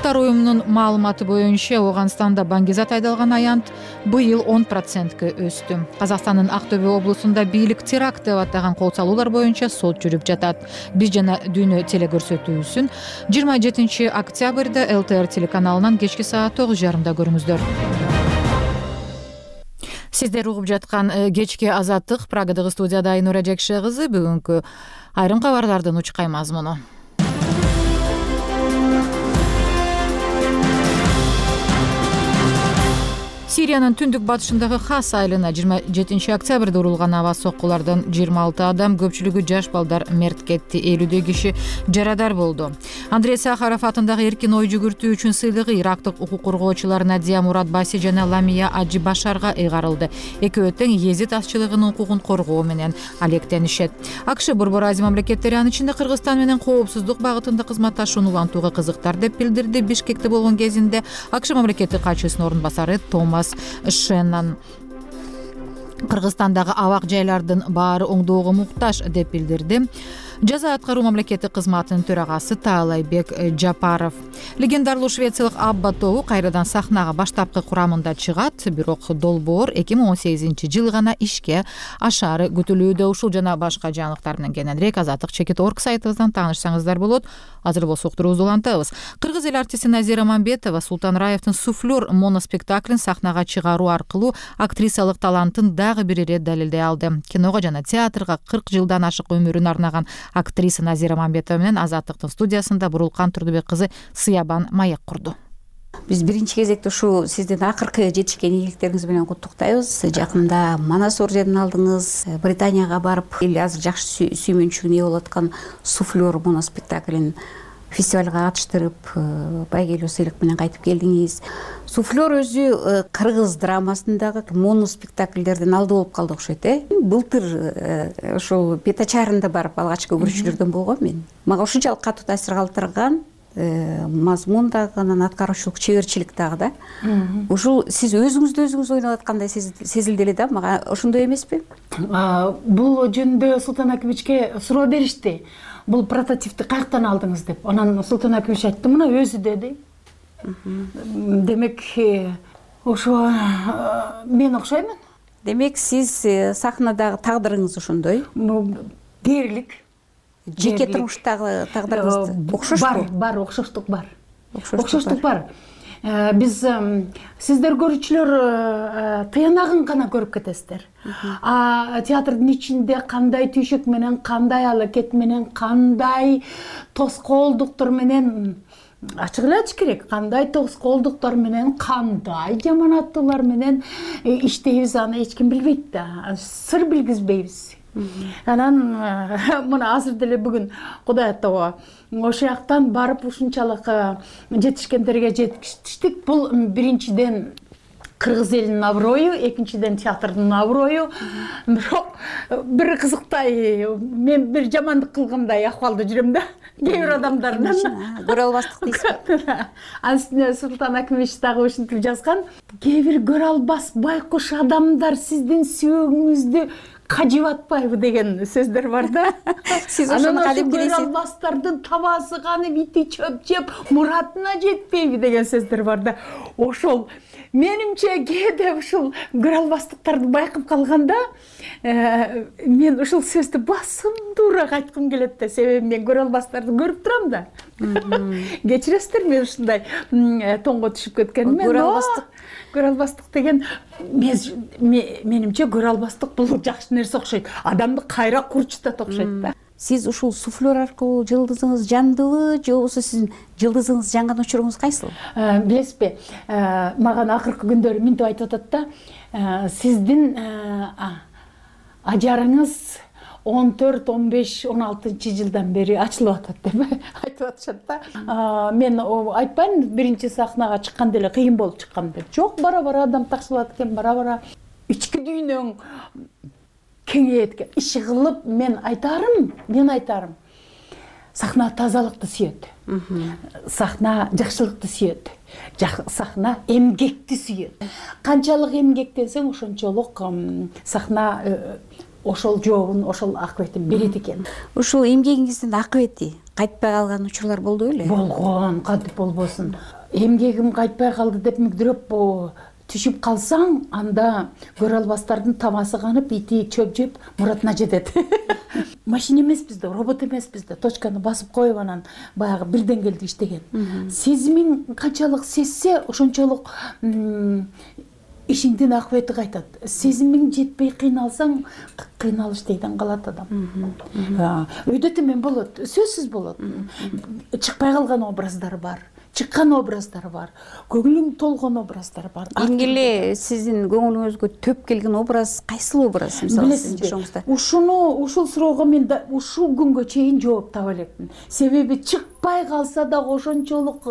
Улуттар уюмунун маалыматы боюнча Ооганстанда баңгизат айдалган аянт быйыл 10%ке өстү. Казакстандын Актөбө облусунда бийлик теракт деп атаган кол салуулар боюнча сот жүрүп жатат. Биз жана дүйнө телекөрсөтүүсүн 27 октябрда ЛТР телеканалынан кечки саат 9:30 көрүңүздөр. Сиздер угуп жаткан кечки Азаттык, Прагадагы студияда Айнура Жекше кызы. Бүгүнкү айрым кабарлардын учкай мазмуну. Сириянын түндүк батышындагы Хас айылына 27 октябрда урулган аба соккулардан 26 адам, көпчүлүгү жаш балдар мерт кетти. 50 киши жарадар болду. Андрей Сахаров атындагы эркин ой жүгүртүү үчүн сыйлыгы ирактык укук коргоочулар Надия Муратбаси жана Ламия Аджи Башарга ыйгарылды. Экөө тең Езид азчылыгынын укугун коргоо менен алектенишет. АКШ Борбор Азия мамлекеттери, анын ичинде Кыргызстан менен коопсуздук багытында кызматташууну улантууга кызыктар деп билдирди. Бишкекте болгон кезинде АКШ мамлекеттик катчысынын орун басары Томас Шеннон Кыргызстандагы абак жайлардын баары оңдоого муктаж деп билдирди. Жаза аткаруу мамлекеттик кызматынын төрагасы Таалайбек Жапаров. Легендарлуу швециялык Абба тобу кайрадан сахнага баштапкы курамында чыгат, бирок долбоор 2018-жылы гана ишке ашары күтүлүүдө. Ушул жана башка жаңылыктар менен кененирээк Азаттык.org сайтыбыздан таанышсаңыздар болот. Азыр болсо уктуруубузду улантабыз. Кыргыз эл артисти Назира Мамбетова Султан Раевдин «Суфлер» моноспектаклин сахнага чыгаруу аркылуу актрисалык талантын дагы бир ирет далилдей алды. Киного жана театрга 40 жылдан ашык өмүрүн арнаган актриса Назира Мамбетова менен Азаттыктын студиясында Бурулкан Турдубек кызы Сыябан маек курду. Биз биринчи кезекте ушу сиздин акыркы жетишкен ийгиликтериңиз менен куттуктайбыз. Жакында Манас орденин алдыңыз, Британияга барып, эл азыр жакшы сүймөнчүгүнө ээ болуп аткан «Суфлер» моноспектаклин фестивалга катыштырып, байгелүү сыйлык менен кайтып келдиңиз. «Суфлер» өзү кыргыз драмасындагы моноспектакльдердин алды болуп калды окшойт, Былтыр ошол Петачарында барып алгачкы көрүүчүлөрдөн болгом мен. Мага ушунчалык катуу таасир калтырган мазмун дагы, анан аткаруучулук, чеберчилик дагы да. Ушул сиз өзүңүз ойноп аткандай сезилди эле да, мага ошондой эмеспи? Бул жөнүндө Султан Акимовичке суроо беришти. Бул прототипти каяктан алдыңыз деп. Анан Султан Акимович айтты, мына өзү деди. Демек, ошо мен окшоймун. Демек, сиз сахнадагы тагдырыңыз ошондой? Дээрлик. Жеке турмуштагы тагдырыңыз окшошпу? Бар, окшоштук бар. Окшоштук бар. Биз сиздер көрүүчүлөр тыянагын гана көрүп кетесиздер. Театрдын ичинде кандай түйшөк менен, кандай алакет менен, кандай тоскоолдуктар менен, ачык эле айтыш керек, кандай тоскоолдуктар менен, кандай жаманаттуулар менен иштейбиз, аны эч ким билбейт да. Сыр билгизбейбиз. Анан мына азыр деле бүгүн Кудай аттоо ошол жактан барып ушунчалык жетишкендерге жетиштик. Бул биринчиден кыргыз элинин аброю, экинчиден театрдын аброю. Бирок бир кызыктай, мен бир жамандык кылгандай акыбалда жүрөм да. Кээ бир адамдардан көрө албастык дейсизби? Анын үстүнө Султан Акимович дагы ушинтип жазган. Кээ бир көрө албас байкуш адамдар сиздин сүйөгүңүздү кажып атпайбы деген сөздөр бар да. Сиз ошону кадим көрө албастардын табасы канып, ити чөп жеп, муратына жетпейби деген сөздөр бар да. Ошол менимче кээде ушул көрө албастыктарды байкап калганда, мен ушул сөздү басымдуураак айткым келет да, себеби мен көрө албастарды көрүп турам да. Кечиресиздер, мен ушундай тоңго түшүп кеткеним. Көрө албастык деген менимче көрө албастык бул жакшы нерсе окшойт. Адамды кайра курчутат окшойт да. Сиз ушул «Суфлер» аркылуу жылдызыңыз жандыбы, же болбосо сиздин жылдызыңыз жанган учуруңуз кайсыл? Билесизби, мага акыркы күндөрү минтип айтып атат да, сиздин ажарыңыз 14, 15, 16 жылдан бери ачылып атат деп айтып атышат да. Мен айтпайм, биринчи сахнага чыкканда эле кыйын болуп чыккан деп. Жок, бара-бара адам такшылат экен, бара-бара ички дүйнөң кеңейет экен. Иш кылып мен айтарым. Сахна тазалыкты сүйөт. Сахна жакшылыкты сүйөт. Сахна эмгекти сүйөт. Канчалык эмгектенсең, ошончолук сахна ошол жообун, ошол акыбетин берет экен. Ушул эмгегиңиздин акыбети кайтпай калган учурлар болду беле? Болгон, кантип болбосун. Эмгегим кайтпай калды деп мүгдүрөп түшүп калсаң, анда көрө албастардын тамасы канып, ити чөп жеп муратына жетет. Машина эмеспиз да, робот эмеспиз да, точканы басып коюп анан баягы бир деңгээлде иштеген. Сезимиң канчалык сезсе, ошончолук ишиңдин акыбети кайтат. Сезимиң жетпей кыйналсаң, кыйналыш дейден калат адам. Өйдө темен болот, сөзсүз болот. Чыкпай калган образдар бар. Чыккан образдар бар, көңүлүң толгон образдар бар. Эң эле сиздин көңүлүңүзгө төп келген образ кайсыл образ? Билесизби, ушул суроого мен ушул күнгө чейин жооп таба элекмин. Себеби чыкпай калса да ошончолук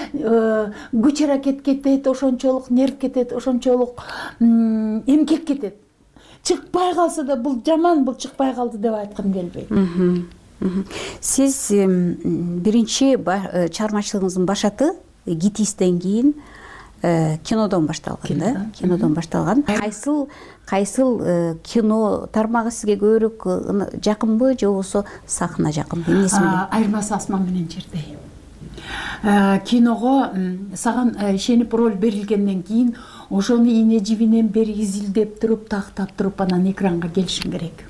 күч аракет кетет, ошончолук нерв кетет, ошончолук эмгек кетет. Чыкпай калса да бул жаман, бул чыкпай калды деп айткым келбейт. Сиз биринчи чыгармачылыгыңыздын башаты Гитистен кийин кинодон башталган да? Кинодон башталган. Кайсыл кино тармагы сизге көбүрөөк жакынбы же болбосо сахна жакынбы? Эмнеси менен? Айырмасы асман менен жердей. Киного саган ишенип роль берилгенден кийин ошону ийне жибинен бери изилдеп туруп, тактап туруп анан экранга келишиң керек.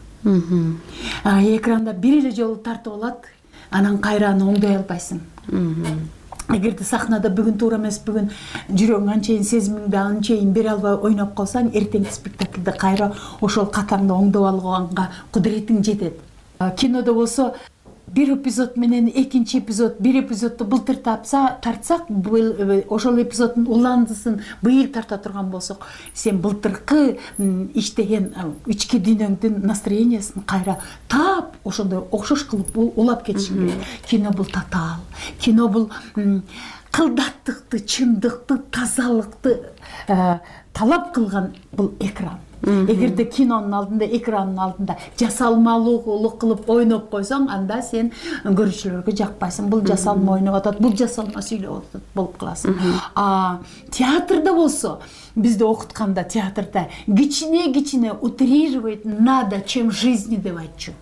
Экранда бир эле жолу тартып алат, анан кайра аны оңдой албайсың. Эгерде сахнада бүгүн туура эмес, бүгүн жүрөгүң анчейин, сезимиңди анчейин бере албай ойноп калсаң, эртеңки спектакльде кайра ошол катаңды оңдоп алганга кудуретиң жетет. Кинодо болсо бир эпизод менен экинчи эпизод, бир эпизодду былтыр тартсак, ошол эпизоддун уландысын быйыл тарта турган болсок, сен былтыркы иштеген ички дүйнөңдүн настроениясын кайра таап, ошондой окшош кылып улап кетишиң керек. Кино бул татаал. Кино бул кылдаттыкты, чындыкты, тазалыкты талап кылган бул экран. Эгерде кинонун алдында, экранын алдында жасалмалуулук кылып ойноп койсоң, анда сен көрүүчүлөргө жакпайсың. Бул жасалма ойноп атат, бул жасалма сүйлөп атат болуп каласың. Театрда болсо, бизди окутканда театрда кичине утрировать надо, чем жизни деп айтчу.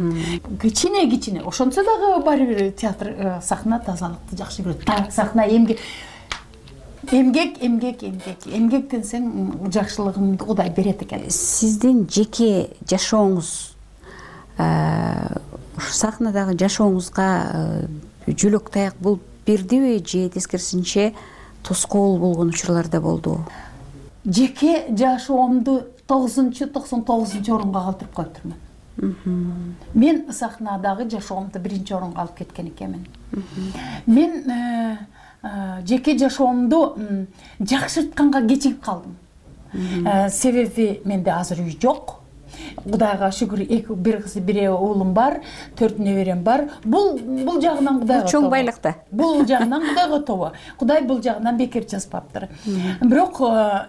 Кичине, ошонсо дагы баары бир театр сахна тазалыкты жакшы көрөт. Сахна эмгектен сен жакшылыгыңды Кудай берет экен. Сиздин жеке жашооңуз, сахнадагы жашооңузга жөлөк таяк болуп бердиби же тескерисинче тоскоол болгон учурлар да болду? Жеке жашоомду 99 орунга калтырып коюптурмун. Мен сахнадагы жашоомду 1-орунга алып кеткен экенмин. Мен жеке жашоомду жакшыртканга кечигип калдым. Себеби менде азыр үй жок. Кудайга шүгүр, бир кыз, бир уулум бар, 4 неберем бар. Бул жагынан Кудайга чоң байлыкта. Бул жагынан Кудайга тобо. Кудай бул жагынан бекер жазбаптыр. Бирок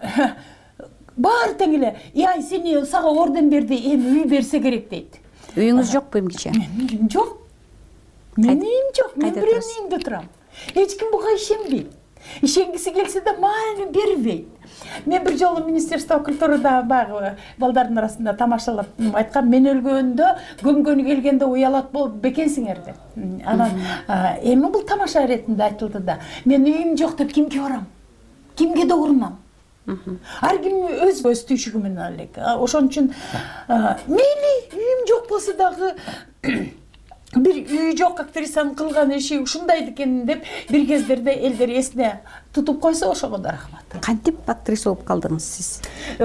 баары тең эле, "Ай, сени сага орден берди, эми үй берсе керек" дейт. Үйүңүз жокпу эмгиче? Менин үйүм жок. Менин үйүм жок. Мен бирөөнүн үйүндө турам. Эч ким буга ишенбейт. Ишенгиси келсе да маани бербейт. Мен бир жолу Министерство культурада баягы балдардын арасында тамашалап айткам, мен өлгөндө көмгөнү келгенде уялат болуп бекенсиңер деп. Анан эми бул тамаша иретинде айтылды да. Мен үйүм жок деп кимге барам? Кимге да урунам? Ар ким өз түйшүгү менен элек. Ошон үчүн мейли үйүм жок болсо дагы бир үй жок актрисанын кылган иши ушундай экен деп бир кездерде элдер эсине тутуп койсо ошого да рахмат. Кантип актриса болуп калдыңыз сиз?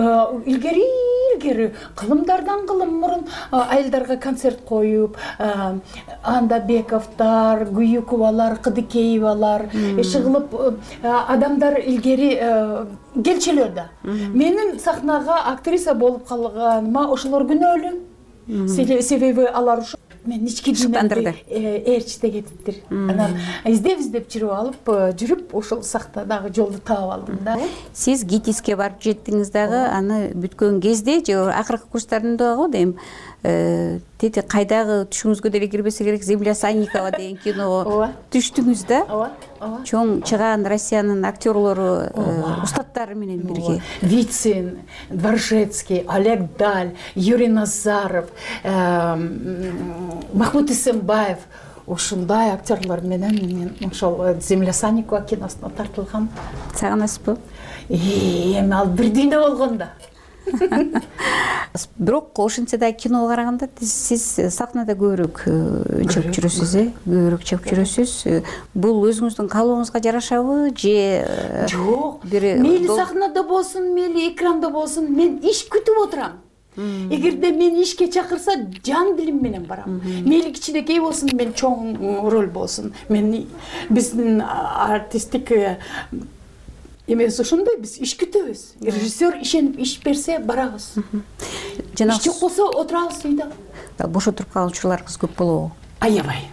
Илгери кылымдардан кылым мурун айылдарга концерт коюп, анда Бековдор, Гуюковалар, Кыдыкеевалар кылып адамдар илгери келчүлөр да. Менин сахнага актриса болуп калганыма ошолор күнөөлүү. Себеби алар ушу мен ички дүйнөмдү ээрчите кетиптир. Анан издеп жүрүп ошол сахнадагы жолду таап алдым да. Сиз ГИТИСке барып жеттиңиз дагы, аны бүткөн кезде же акыркы курстарында го дейм, тети кайдагы түшүңүзгө деле кирбесе керек, Земля Санникова деген киного түштүңүз да. Чоң чыгаан Россиянын актерлору, устаттары менен бирге. Вицин, Дворжецкий, Олег Даль, Юрий Назаров, Махмуд Исенбаев. ушундай актерлор менен мен ошол Земля Санникова киносуна тартылгам. Сагынасызбы? Эми ал бир дүйнө болгондо. Бирок ошентсе да киного караганда сиз сахнада көбүрөөк чыгып жүрөсүз, көбүрөөк чыгып жүрөсүз. Бул өзүңүздүн каалооңузга жарашабы же жок? Мейли сахнада болсун, мейли экранда болсун, мен иш күтүп отурам. Эгерде мен ишке чакырса, жан дилим менен барам. Мейли кичинекей болсун, мен чоң роль болсун. Мен биздин артисттик эмес ошондой, биз иш күтөбүз. Режиссер ишенип иш берсе барабыз. Иш жок болсо отурабыз үйдө. Бошо туруп калган учурларыбыз көп болобу? Аябай.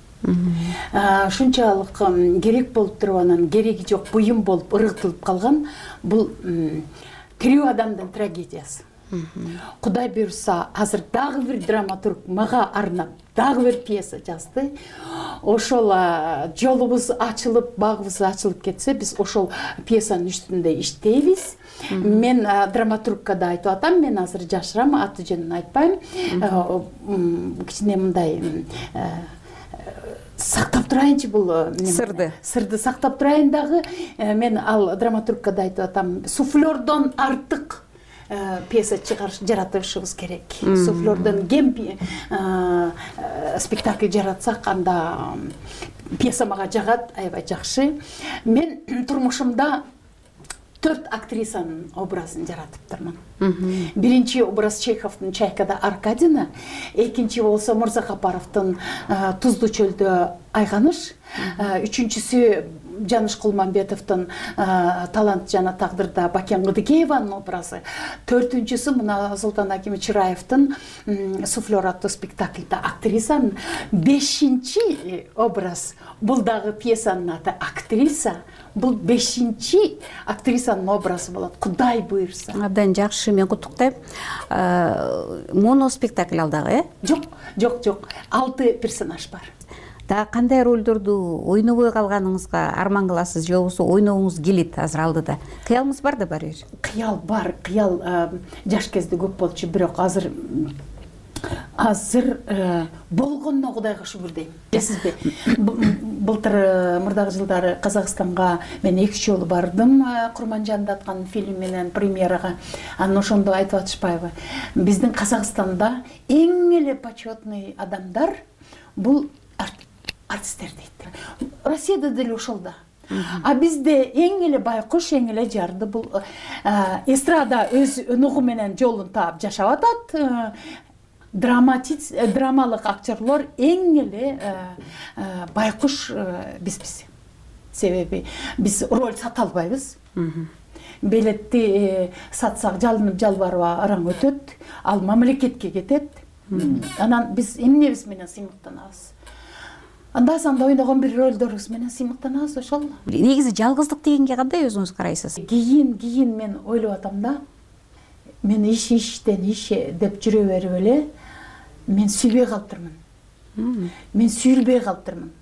Шунчалык керек болуп туруп анан кереги жок буюм болуп ыргытылып калган. Бул тирүү адамдын трагедиясы. Кудай буйрса, азыр дагы бир драматург мага арнап дагы бир пьеса жазды. Ошол жолубуз ачылып, багыбыз ачылып кетсе, биз ошол пьесанын үстүндө иштейбиз. Мен драматургка да айтып атам, мен азыр жашырам, аты жөнүн айтпайм. Кичине мындай сактап турайынчы бул сырды сактап турайын дагы. Мен ал драматургка да айтып атам, суфлердон артык пьеса жаратышыбыз керек. Суфлердон кем спектакль жаратсак, анда пьеса мага жагат, аябай жакшы. Мен турмушумда 4 актрисанын образын жаратып турмун. Биринчи образ Чеховдун Чайкада Аркадина, экинчи болсо Мырзакапаровдун Туздуу чөлдө Айганыш, үчүнчүсү Жаныш Кулманбетовдун Талант жана тагдырда Бакен Кыдыкееванын образы, төртүнчүсү мына Султан Аким Чыраевдин Суфлер аттуу спектакльда актрисанын, бешинчи образ бул дагы пьесанын аты актриса, бул бешинчи актрисанын образы болот, Кудай буйрса. Абдан жакшы, мен куттуктайм. Моно спектакль ал дагы, Жок, 6 персонаж бар. Да кандай ролдорду ойнобой калганыңызга арман кыласыз же болбосо ойногуңуз келет азыр алдыда? Кыялыңыз бар да барбыр? Кыял бар, кыял жаш кезде көп болчу, бирок азыр болгонуна Кудайга шүгүр дейм. Билесизби? Былтыр мурдагы жылдары Казакстанга мен 2 жолу бардым, Курманжанды аткан фильм менен премьерага. Анан ошондо айтып атышпайбы? Биздин Казакстанда эң эле почетный адамдар бул артисттер дейт. Россияда деле ошол да. А бизде эң эле байкуш, эң эле жарды бул эстрада өз өнөгү менен жолун таап жашап атат. Драмалык актерлор эң эле байкуш бизбиз. Себеби биз роль сата албайбыз. Белетти сатсак жалынып жалбарып араң өтөт, ал мамлекетке кетет. Анан биз эмнебиз менен сыймыктанабыз? Анда-санда ойногон бир ролдорубуз менен сыймыктанабыз, ошол. Негизи жалгыздык дегенге кандай өзүңүз карайсыз? Кийин мен ойлоп атам да. Мен иштен деп жүрө берип эле мен сүйбөй калыптырмын. Мен сүйүлбөй калыптырмын.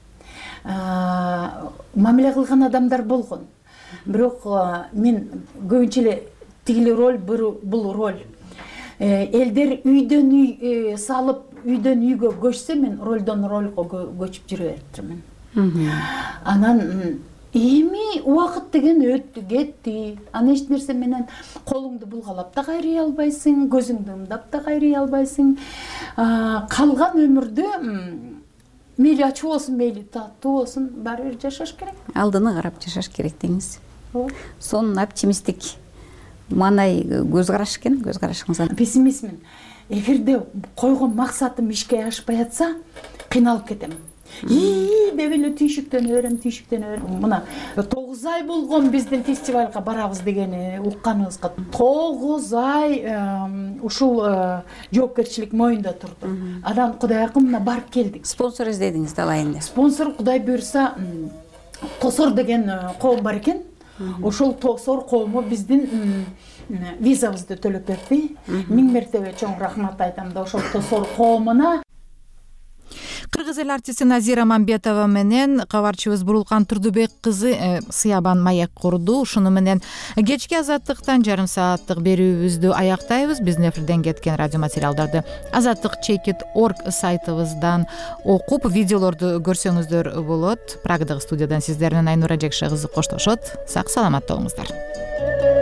Мамиле кылган адамдар болгон. Бирок мен көбүнчө эле тигили роль, бул роль. Элдер үйдөн үй салып, үйдөн үйгө көчсө, мен ролдон ролго көчүп жүрө бериптирмин. Анан эми убакыт деген өттү, кетти. Аны эч нерсе менен колуңду булгалап да кайрый албайсың, көзүңдү ымдап да кайрый албайсың. Калган өмүрдө мейли ачуу болсун, мейли таттуу болсун, баары бир жашаш керек. Алдыны карап жашаш керек деңиз. Сонун оптимисттик маанай көз караш экен, көз карашыңыз. Пессимизмин. Эгерде койгон максатым ишке ашпай атса, кыйналып кетем. Деп эле түйшүктөнө берем. Мына 9 ай болгон биздин фестивалга барабыз дегени укканыбызга 9 ай ушул жоопкерчилик моюнда турду. Анан Кудай акым мына барып келдик. Спонсор издедиңиз да алайын деп. Спонсор Кудай буйрса Тосор деген коом бар экен. Ошол Тосор коому биздин визабызды төлөп берди. 1000 мертебе чоң рахмат айтам да ошол Тосор коомуна. Кыргыз эл артисти Назира Мамбетова менен кабарчыбыз Бурулкан Турдубек кызы Сыябан маек курду. Ушуну менен кечки Азаттыктан жарым сааттык берүүбүздү аяктайбыз. Биздин эфирден кеткен радио материалдарды azattik.org сайтыбыздан окуп, видеолорду көрсөңүздөр болот. Прагадагы студиядан сиздер менен Айнура Жекше кызы коштошот. Сак саламатта болуңуздар.